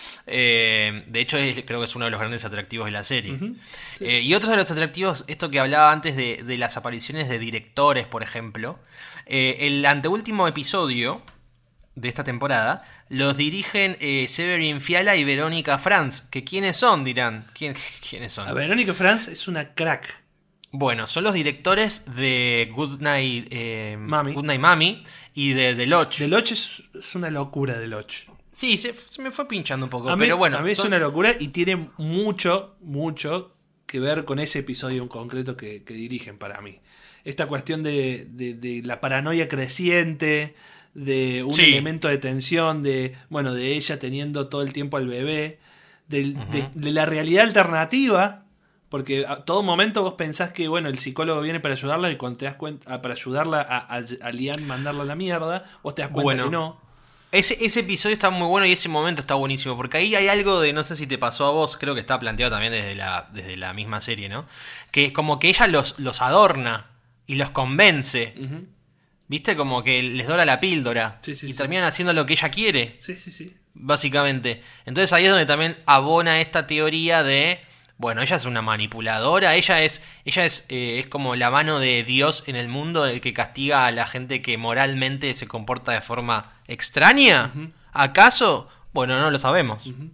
Eh, de hecho es, creo que es uno de los grandes atractivos de la serie. Uh-huh. Sí. eh, y otro de los atractivos, esto que hablaba antes de, de las apariciones de directores, por ejemplo, eh, el anteúltimo episodio de esta temporada los dirigen eh, Severin Fiala y Verónica Franz, que ¿quiénes son? Dirán. ¿Quién, ¿Quiénes son? A Verónica Franz es una crack. Bueno, son los directores de Goodnight eh, Mami. Goodnight Mami y de The Lodge. The Lodge es, es una locura, The Lodge. Sí, se, se me fue pinchando un poco, a pero mí, bueno. A mí son... es una locura y tiene mucho, mucho que ver con ese episodio en concreto que, que dirigen para mí. Esta cuestión de, de, de la paranoia creciente, de un sí. elemento de tensión, de bueno, de ella teniendo todo el tiempo al bebé, de, uh-huh. de, de la realidad alternativa, porque a todo momento vos pensás que bueno, el psicólogo viene para ayudarla y cuando te das cuenta, para ayudarla a, a, a Lian mandarla a la mierda, vos te das cuenta bueno. que no. Ese, ese episodio está muy bueno y ese momento está buenísimo, porque ahí hay algo de, no sé si te pasó a vos, creo que está planteado también desde la, desde la misma serie, ¿no? Que es como que ella los, los adorna y los convence, uh-huh. ¿viste? Como que les dora la píldora sí, sí, y sí. terminan haciendo lo que ella quiere. Sí, sí, sí. Básicamente. Entonces ahí es donde también abona esta teoría de... Bueno, ella es una manipuladora, ella es ella es, eh, es como la mano de Dios en el mundo, el que castiga a la gente que moralmente se comporta de forma extraña. Uh-huh. ¿Acaso? Bueno, no lo sabemos. Uh-huh.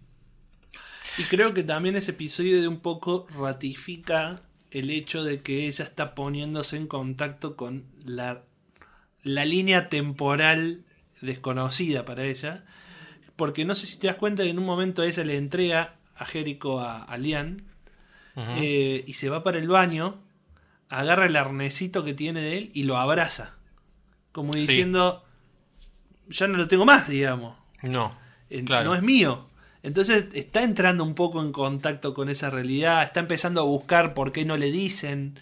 Y creo que también ese episodio de un poco ratifica el hecho de que ella está poniéndose en contacto con la, la línea temporal desconocida para ella. Porque no sé si te das cuenta que en un momento ella le entrega a Jericho a, a Lian. Uh-huh. eh, y se va para el baño, agarra el arnesito que tiene de él y lo abraza, como diciendo sí. ya no lo tengo más, digamos, no, eh, claro. no es mío. Entonces está entrando un poco en contacto con esa realidad, está empezando a buscar por qué no le dicen,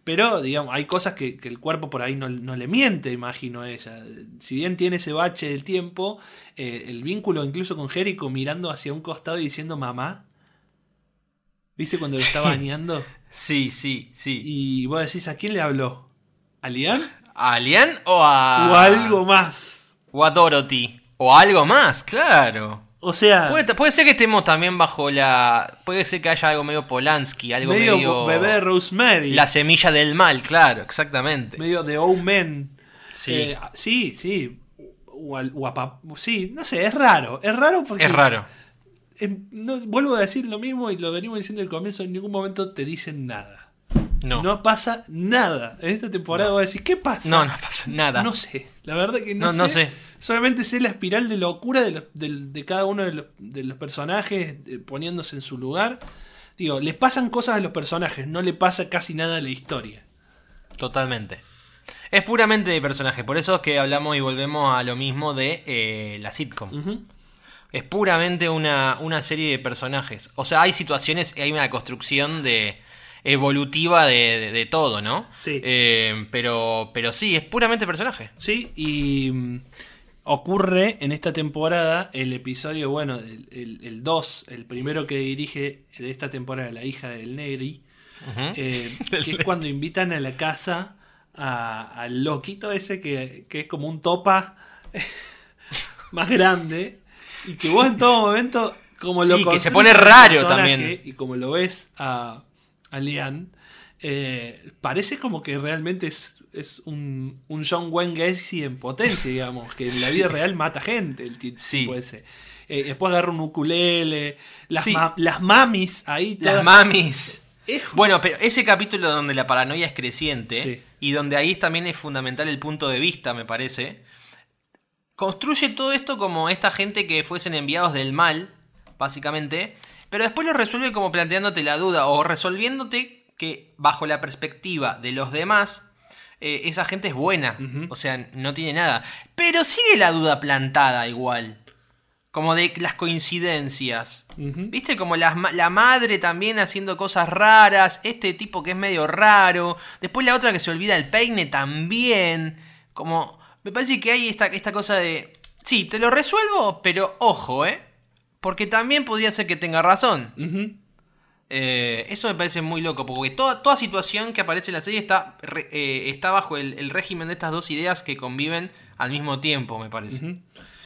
Pero, digamos, hay cosas que, que el cuerpo por ahí no, no le miente, imagino a ella. Si bien tiene ese bache del tiempo, eh, el vínculo incluso con Jericho mirando hacia un costado y diciendo mamá. ¿Viste cuando lo está bañando? Sí, sí, sí. Y vos decís, ¿a quién le habló? ¿A Lian? ¿A Lian o a...? O a algo más. O a Dorothy. O a algo más, claro. O sea... Puede, puede ser que estemos también bajo la... Puede ser que haya algo medio Polanski, algo medio... Medio bebé de Rosemary. La semilla del mal, claro, exactamente. Medio de Omen. Sí. Eh, sí, sí. O a, o a pap- sí, no sé, es raro. Es raro porque... Es raro. Eh, no, vuelvo a decir lo mismo y lo venimos diciendo al comienzo. En ningún momento te dicen nada. No. No pasa nada. En esta temporada No. voy a decir, ¿qué pasa? No, no pasa nada. No sé. La verdad que no, No, sé. no sé. Solamente sé la espiral de locura de, lo- de, de cada uno de los, de los personajes eh, poniéndose en su lugar. Digo, les pasan cosas a los personajes, no le pasa casi nada a la historia. Totalmente. Es puramente de personaje. Por eso es que hablamos y volvemos a lo mismo de eh, la sitcom. Uh-huh. Es puramente una, una serie de personajes. O sea, hay situaciones, hay una construcción de evolutiva de, de, de todo, ¿no? Sí. Eh, pero, pero sí, es puramente personaje. Sí, y mm, ocurre en esta temporada el episodio, bueno, el dos, el, el primero que dirige de esta temporada, la hija del Negri, Uh-huh. eh, que es cuando invitan a la casa a- al loquito ese que, que es como un topa más grande y que vos en todo momento como Sí, lo que se construyes pone al raro personaje también. y como lo ves a, a Lian, eh, parece como que realmente es, es un, un John Wayne Gacy en potencia, digamos, que en la vida Sí, real sí. mata gente el tipo Sí. ese. Eh, después agarra un ukulele, las, Sí. ma- las mamis ahí Las todas- mamis. Es- Bueno, pero ese capítulo donde la paranoia es creciente, Sí. y donde ahí también es fundamental el punto de vista, me parece, construye todo esto como esta gente que fuesen enviados del mal, básicamente, pero después lo resuelve como planteándote la duda o resolviéndote que bajo la perspectiva de los demás, eh, esa gente es buena, Ujú. o sea, no tiene nada. Pero sigue la duda plantada igual. Como de las coincidencias. Ujú. ¿Viste? Como la, la madre también haciendo cosas raras. Este tipo que es medio raro. Después la otra que se olvida el peine también. Como... Me parece que hay esta, esta cosa de... Sí, te lo resuelvo, pero ojo, ¿eh? Porque también podría ser que tenga razón. Ujú. Eh, eso me parece muy loco. Porque toda, toda situación que aparece en la serie está, re- eh, está bajo el, el régimen de estas dos ideas que conviven al mismo tiempo, me parece. Ujú.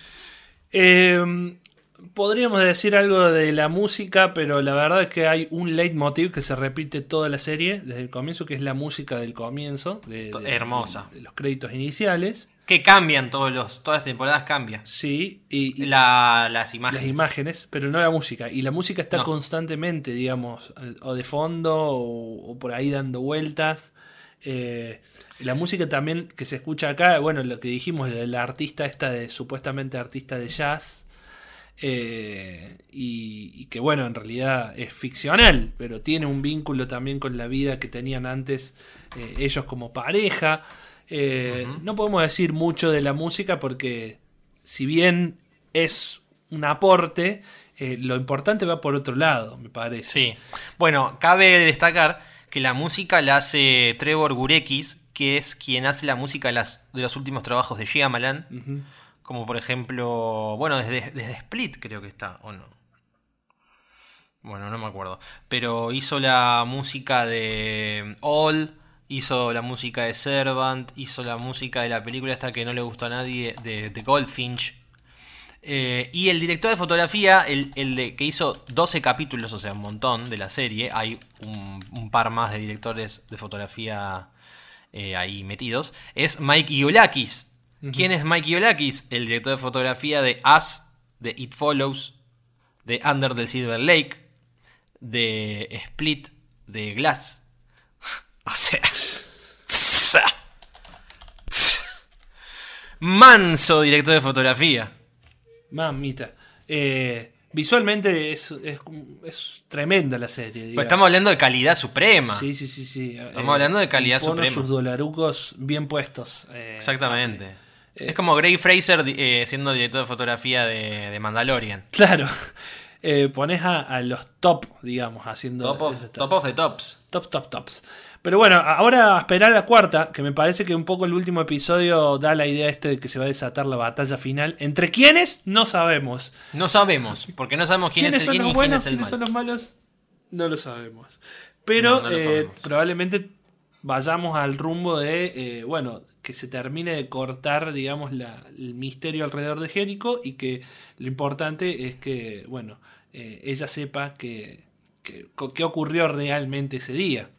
Eh, podríamos decir algo de la música, pero la verdad es que hay un leitmotiv que se repite toda la serie desde el comienzo, que es la música del comienzo, de, de- Hermosa. de, de los créditos iniciales. Que cambian todos los, todas las temporadas, cambia. Sí, y, y La, las imágenes. las imágenes, pero no la música. Y la música está No. constantemente, digamos, o de fondo o, o por ahí dando vueltas. Eh, la música también que se escucha acá, bueno, lo que dijimos, la, la artista esta de supuestamente artista de jazz, eh, y, y que bueno, en realidad es ficcional, pero tiene un vínculo también con la vida que tenían antes eh, ellos como pareja. Eh, Ujú. No podemos decir mucho de la música porque si bien es un aporte, eh, lo importante va por otro lado, me parece. Sí. Bueno, cabe destacar que la música la hace Trevor Gurekis, que es quien hace la música de, las, de los últimos trabajos de Shyamalan. Ujú. Como por ejemplo, bueno, desde, desde Split creo que está, ¿o no? Bueno, no me acuerdo. Pero hizo la música de All, hizo la música de Servant, hizo la música de la película esta que no le gustó a nadie, de, de Goldfinch. Eh, y el director de fotografía, el, el de, que hizo doce capítulos, o sea, un montón de la serie, hay un, un par más de directores de fotografía eh, ahí metidos, es Mike Iolakis. Ujú. ¿Quién es Mike Iolakis? El director de fotografía de Us, de It Follows, de Under the Silver Lake, de Split, de Glass. O sea... manso director de fotografía. Mamita. Eh, visualmente es, es, es tremenda la serie. Pues digamos. estamos hablando de calidad suprema. Sí, sí, sí, sí. Estamos hablando de calidad pone suprema. sus dolarucos bien puestos. eh, Exactamente. eh, Es como Greg Fraser eh, siendo director de fotografía de, de Mandalorian. Claro. eh, pones a, a los top, digamos, haciendo... Top of, top of the tops. Top, top, tops. Pero bueno, ahora a esperar la cuarta, que me parece que un poco el último episodio da la idea este de que se va a desatar la batalla final. ¿Entre quiénes? No sabemos. No sabemos, porque no sabemos quién es el bien y quién es el mal. ¿Quiénes son los malos? No lo sabemos. Pero no, no lo eh, sabemos. probablemente vayamos al rumbo de, eh, bueno, que se termine de cortar, digamos, la, el misterio alrededor de Jericho y que lo importante es que, bueno, eh, ella sepa que, que, que ocurrió realmente ese día.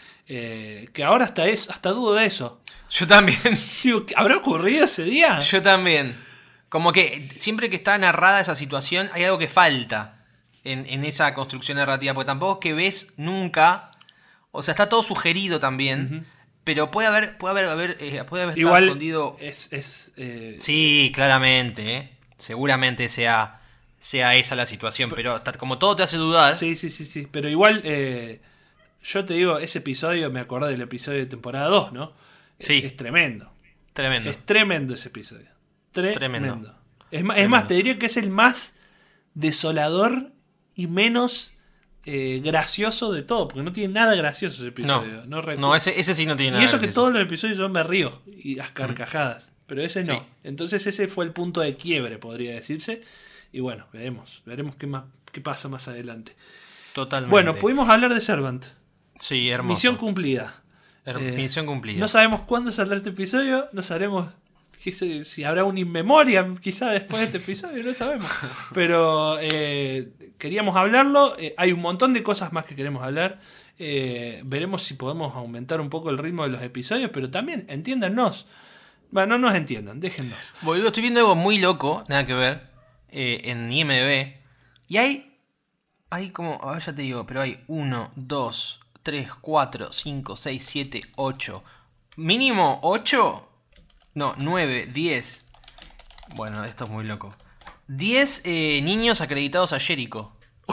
Eh, que ahora hasta es, hasta dudo de eso. Yo también. Digo, ¿habrá ocurrido ese día? Yo también. Como que siempre que está narrada esa situación hay algo que falta en, en esa construcción narrativa, porque tampoco es que ves nunca, o sea, está todo sugerido también, uh-huh. pero puede haber, puede haber, haber eh, puede haber igual estado escondido. Es, es, eh... Sí, claramente, ¿eh? Seguramente sea, sea esa la situación, pero, pero como todo te hace dudar. Sí, sí, sí, sí, pero igual... Eh... Yo te digo, ese episodio, me acordé del episodio de temporada dos, ¿no? Sí. Es, es tremendo. Tremendo. Es tremendo ese episodio. Tremendo. tremendo. Es, más, es más, te diría que es el más desolador y menos eh, gracioso de todo, porque no tiene nada gracioso ese episodio. No, no, no ese, ese sí no tiene nada gracioso. Y eso gracioso. que todos los episodios yo me río y las carcajadas, mm. pero ese no. Sí. Entonces ese fue el punto de quiebre, podría decirse. Y bueno, veremos, veremos qué, más, qué pasa más adelante. Totalmente. Bueno, pudimos hablar de Servant. Sí, hermoso. Misión cumplida. Her- eh, Misión cumplida. No sabemos cuándo saldrá este episodio, no sabemos si, si habrá un in memoriam quizá después de este episodio, no sabemos. Pero eh, queríamos hablarlo, eh, hay un montón de cosas más que queremos hablar. Eh, veremos si podemos aumentar un poco el ritmo de los episodios, pero también entiéndannos. Bueno, no nos entiendan, déjennos. Boludo, estoy viendo algo muy loco, nada que ver, eh, en I M D B. Y hay, hay como, a ver, ya te digo, pero hay uno, dos... tres, cuatro, cinco, seis, siete, ocho. Mínimo ocho. No, nueve, diez. Bueno, esto es muy loco. diez eh, niños acreditados a Jericho.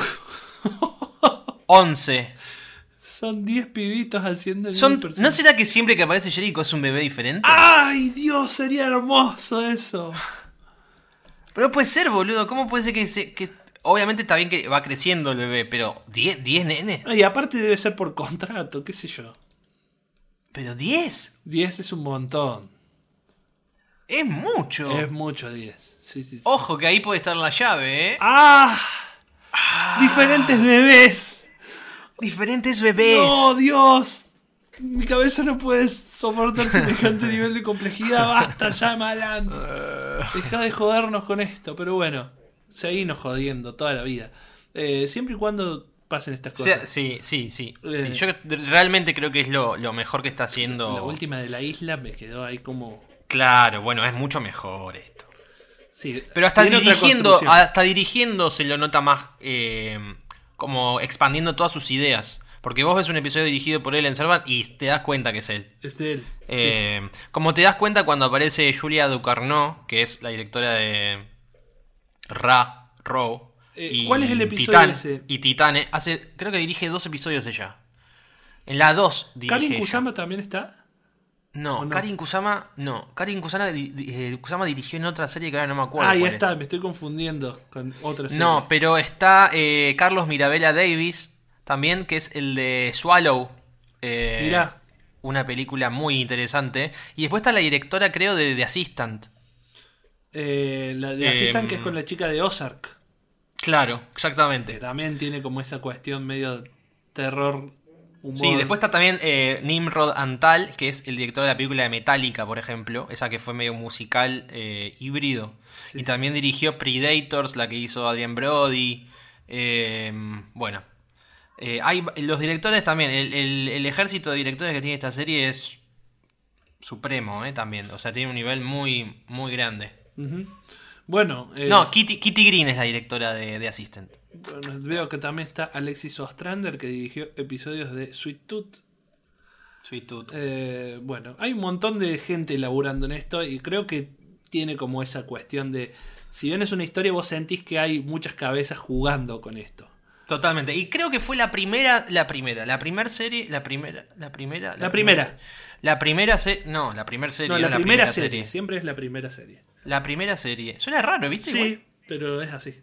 once. Son diez pibitos haciendo el Son, ¿no será que siempre que aparece Jericho es un bebé diferente? ¡Ay, Dios! Sería hermoso eso. Pero puede ser, boludo. ¿Cómo puede ser que... Se, que obviamente está bien que va creciendo el bebé, pero ¿diez nenes? Y aparte debe ser por contrato, qué sé yo. ¿Pero diez? diez es un montón. Es mucho. Es mucho diez. Sí, sí, sí. Ojo que ahí puede estar la llave, ¿eh? ¡Ah! ah Diferentes bebés. Diferentes bebés. ¡No, Dios! Mi cabeza no puede soportar semejante nivel de complejidad. ¡Basta ya, Malan! Deja de jodernos con esto, pero bueno. Seguimos jodiendo toda la vida. Eh, siempre y cuando pasen estas cosas. Sí, sí, sí. Eh, sí. Yo realmente creo que es lo, lo mejor que está haciendo. La última de la isla me quedó ahí como... Claro, bueno, es mucho mejor esto. Sí, pero hasta dirigiendo, hasta dirigiendo se lo nota más eh, como expandiendo todas sus ideas. Porque vos ves un episodio dirigido por él en Servant y te das cuenta que es él. Es de él. Eh, sí. Como te das cuenta cuando aparece Julia Ducournau, que es la directora de... Ra, Row eh, y ¿cuál es el episodio Titán, ese? Y Titane, hace, creo que dirige dos episodios ella. En la dos dirige ¿Karin ella. Kusama también está? No, no? Karin Kusama, no. Karin Kusama, eh, Kusama dirigió en otra serie que ahora no me acuerdo. Ah, ya cuál está, es. me estoy confundiendo con otra serie. No, pero está eh, Carlos Mirabella Davis también, que es el de Swallow. Eh, Mirá. Una película muy interesante. Y después está la directora, creo, de The Assistant. Eh, la de Assistant, eh, que es con la chica de Ozark. Claro, exactamente. Que también tiene como esa cuestión medio terror, humor. Sí, después está también eh, Nimrod Antal, que es el director de la película de Metallica, por ejemplo. Esa que fue medio musical eh, híbrido. Sí. Y también dirigió Predators, la que hizo Adrian Brody. Eh, bueno, eh, hay los directores también. El, el, el ejército de directores que tiene esta serie es supremo, eh, también. O sea, tiene un nivel muy, muy grande. Uh-huh. Bueno, eh, no, Kitty, Kitty Green es la directora de, de Assistant. Bueno, veo que también está Alexis Ostrander, que dirigió episodios de Sweet Tooth. Sweet Tooth. Eh, bueno, hay un montón de gente laburando en esto y creo que tiene como esa cuestión de, si bien es una historia, vos sentís que hay muchas cabezas jugando con esto. Totalmente. Y creo que fue la primera, la primera, la primera serie, la primera, la primera, la, la primera. primera. La primera serie, no, la primera serie. No, la, la primera, primera serie. serie. Siempre es la primera serie. La primera serie. Suena raro, ¿viste? Sí, igual? Pero es así.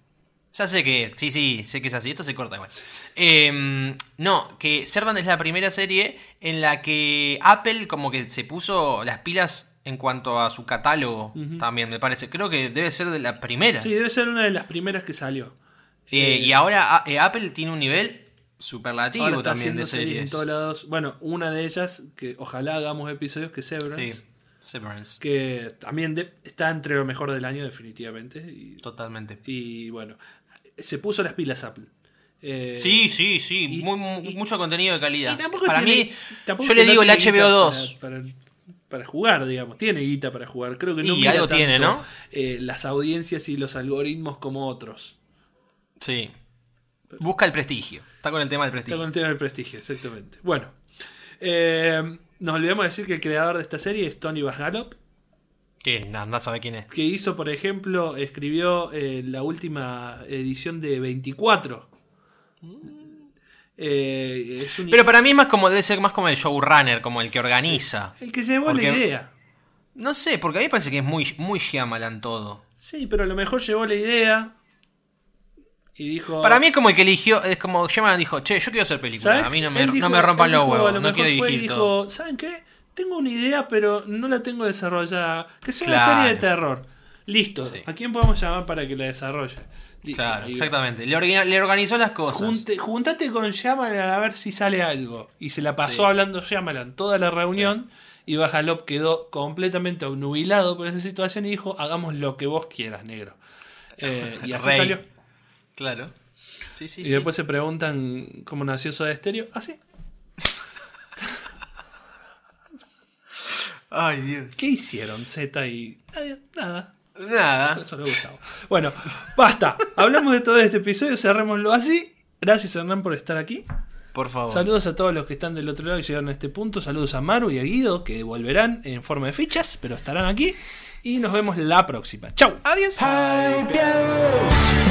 Ya sé que, sí, sí, sé que es así. Esto se corta igual. Eh, no, que Servant es la primera serie en la que Apple como que se puso las pilas en cuanto a su catálogo. Uh-huh. También, me parece. Creo que debe ser de las primeras. Sí, debe ser una de las primeras que salió. Eh, eh, y ahora eh, Apple tiene un nivel superlativo ahora está también de series. series. En todos lados. Bueno, una de ellas, que ojalá hagamos episodios, que Severance. Sí. Severance. Que también de, está entre lo mejor del año, definitivamente. Y, Totalmente. Y bueno, se puso las pilas Apple. Eh, sí, sí, sí. Y, muy, y, mucho contenido de calidad. Para tiene, mí, yo le digo el H B O dos. Para, para, para jugar, digamos. Tiene guita para jugar. Creo que no y algo tanto, tiene, ¿no? Eh, las audiencias y los algoritmos como otros. Sí. Busca el prestigio. Está con el tema del prestigio. Está con el tema del prestigio, exactamente. Bueno. Eh, nos olvidamos de decir que el creador de esta serie es Tony Bagalop. Que nada sabe quién es. Que hizo, por ejemplo, escribió eh, la última edición de veinticuatro. Mm. Eh, es un... Pero para mí es más como, debe ser más como el showrunner, como el que organiza. Sí, el que llevó porque, la idea. No sé, porque a mí me parece que es muy, muy Shyamalan todo. Sí, pero a lo mejor llevó la idea y dijo... Para mí es como el que eligió, es como Shyamalan dijo, che, yo quiero hacer película, a mí no me, dijo, no me rompan los huevos, no quiero dirigir dijo, todo. ¿Saben qué? Tengo una idea, pero no la tengo desarrollada. Que sea claro. una serie de terror. Listo. Sí. ¿A quién podemos llamar para que la desarrolle? Listo. Claro, ahí exactamente. Le, orga- le organizó las cosas. Junte, juntate con Shyamalan a ver si sale algo. Y se la pasó sí. hablando Shyamalan toda la reunión. Sí. Y Bagalop quedó completamente obnubilado por esa situación y dijo, hagamos lo que vos quieras, negro. Eh, y así Rey. salió. Claro. Sí, sí, y sí. después se preguntan cómo nació Soda Stereo. Ah, sí. Ay, Dios. ¿Qué hicieron Z y nada? Nada. Eso le gustaba. Bueno, basta. Hablamos de todo este episodio, cerrémoslo así. Gracias, Hernán, por estar aquí. Por favor. Saludos a todos los que están del otro lado y llegaron a este punto. Saludos a Maru y a Guido, que volverán en forma de fichas, pero estarán aquí. Y nos vemos la próxima. ¡Chau! Adiós. Hype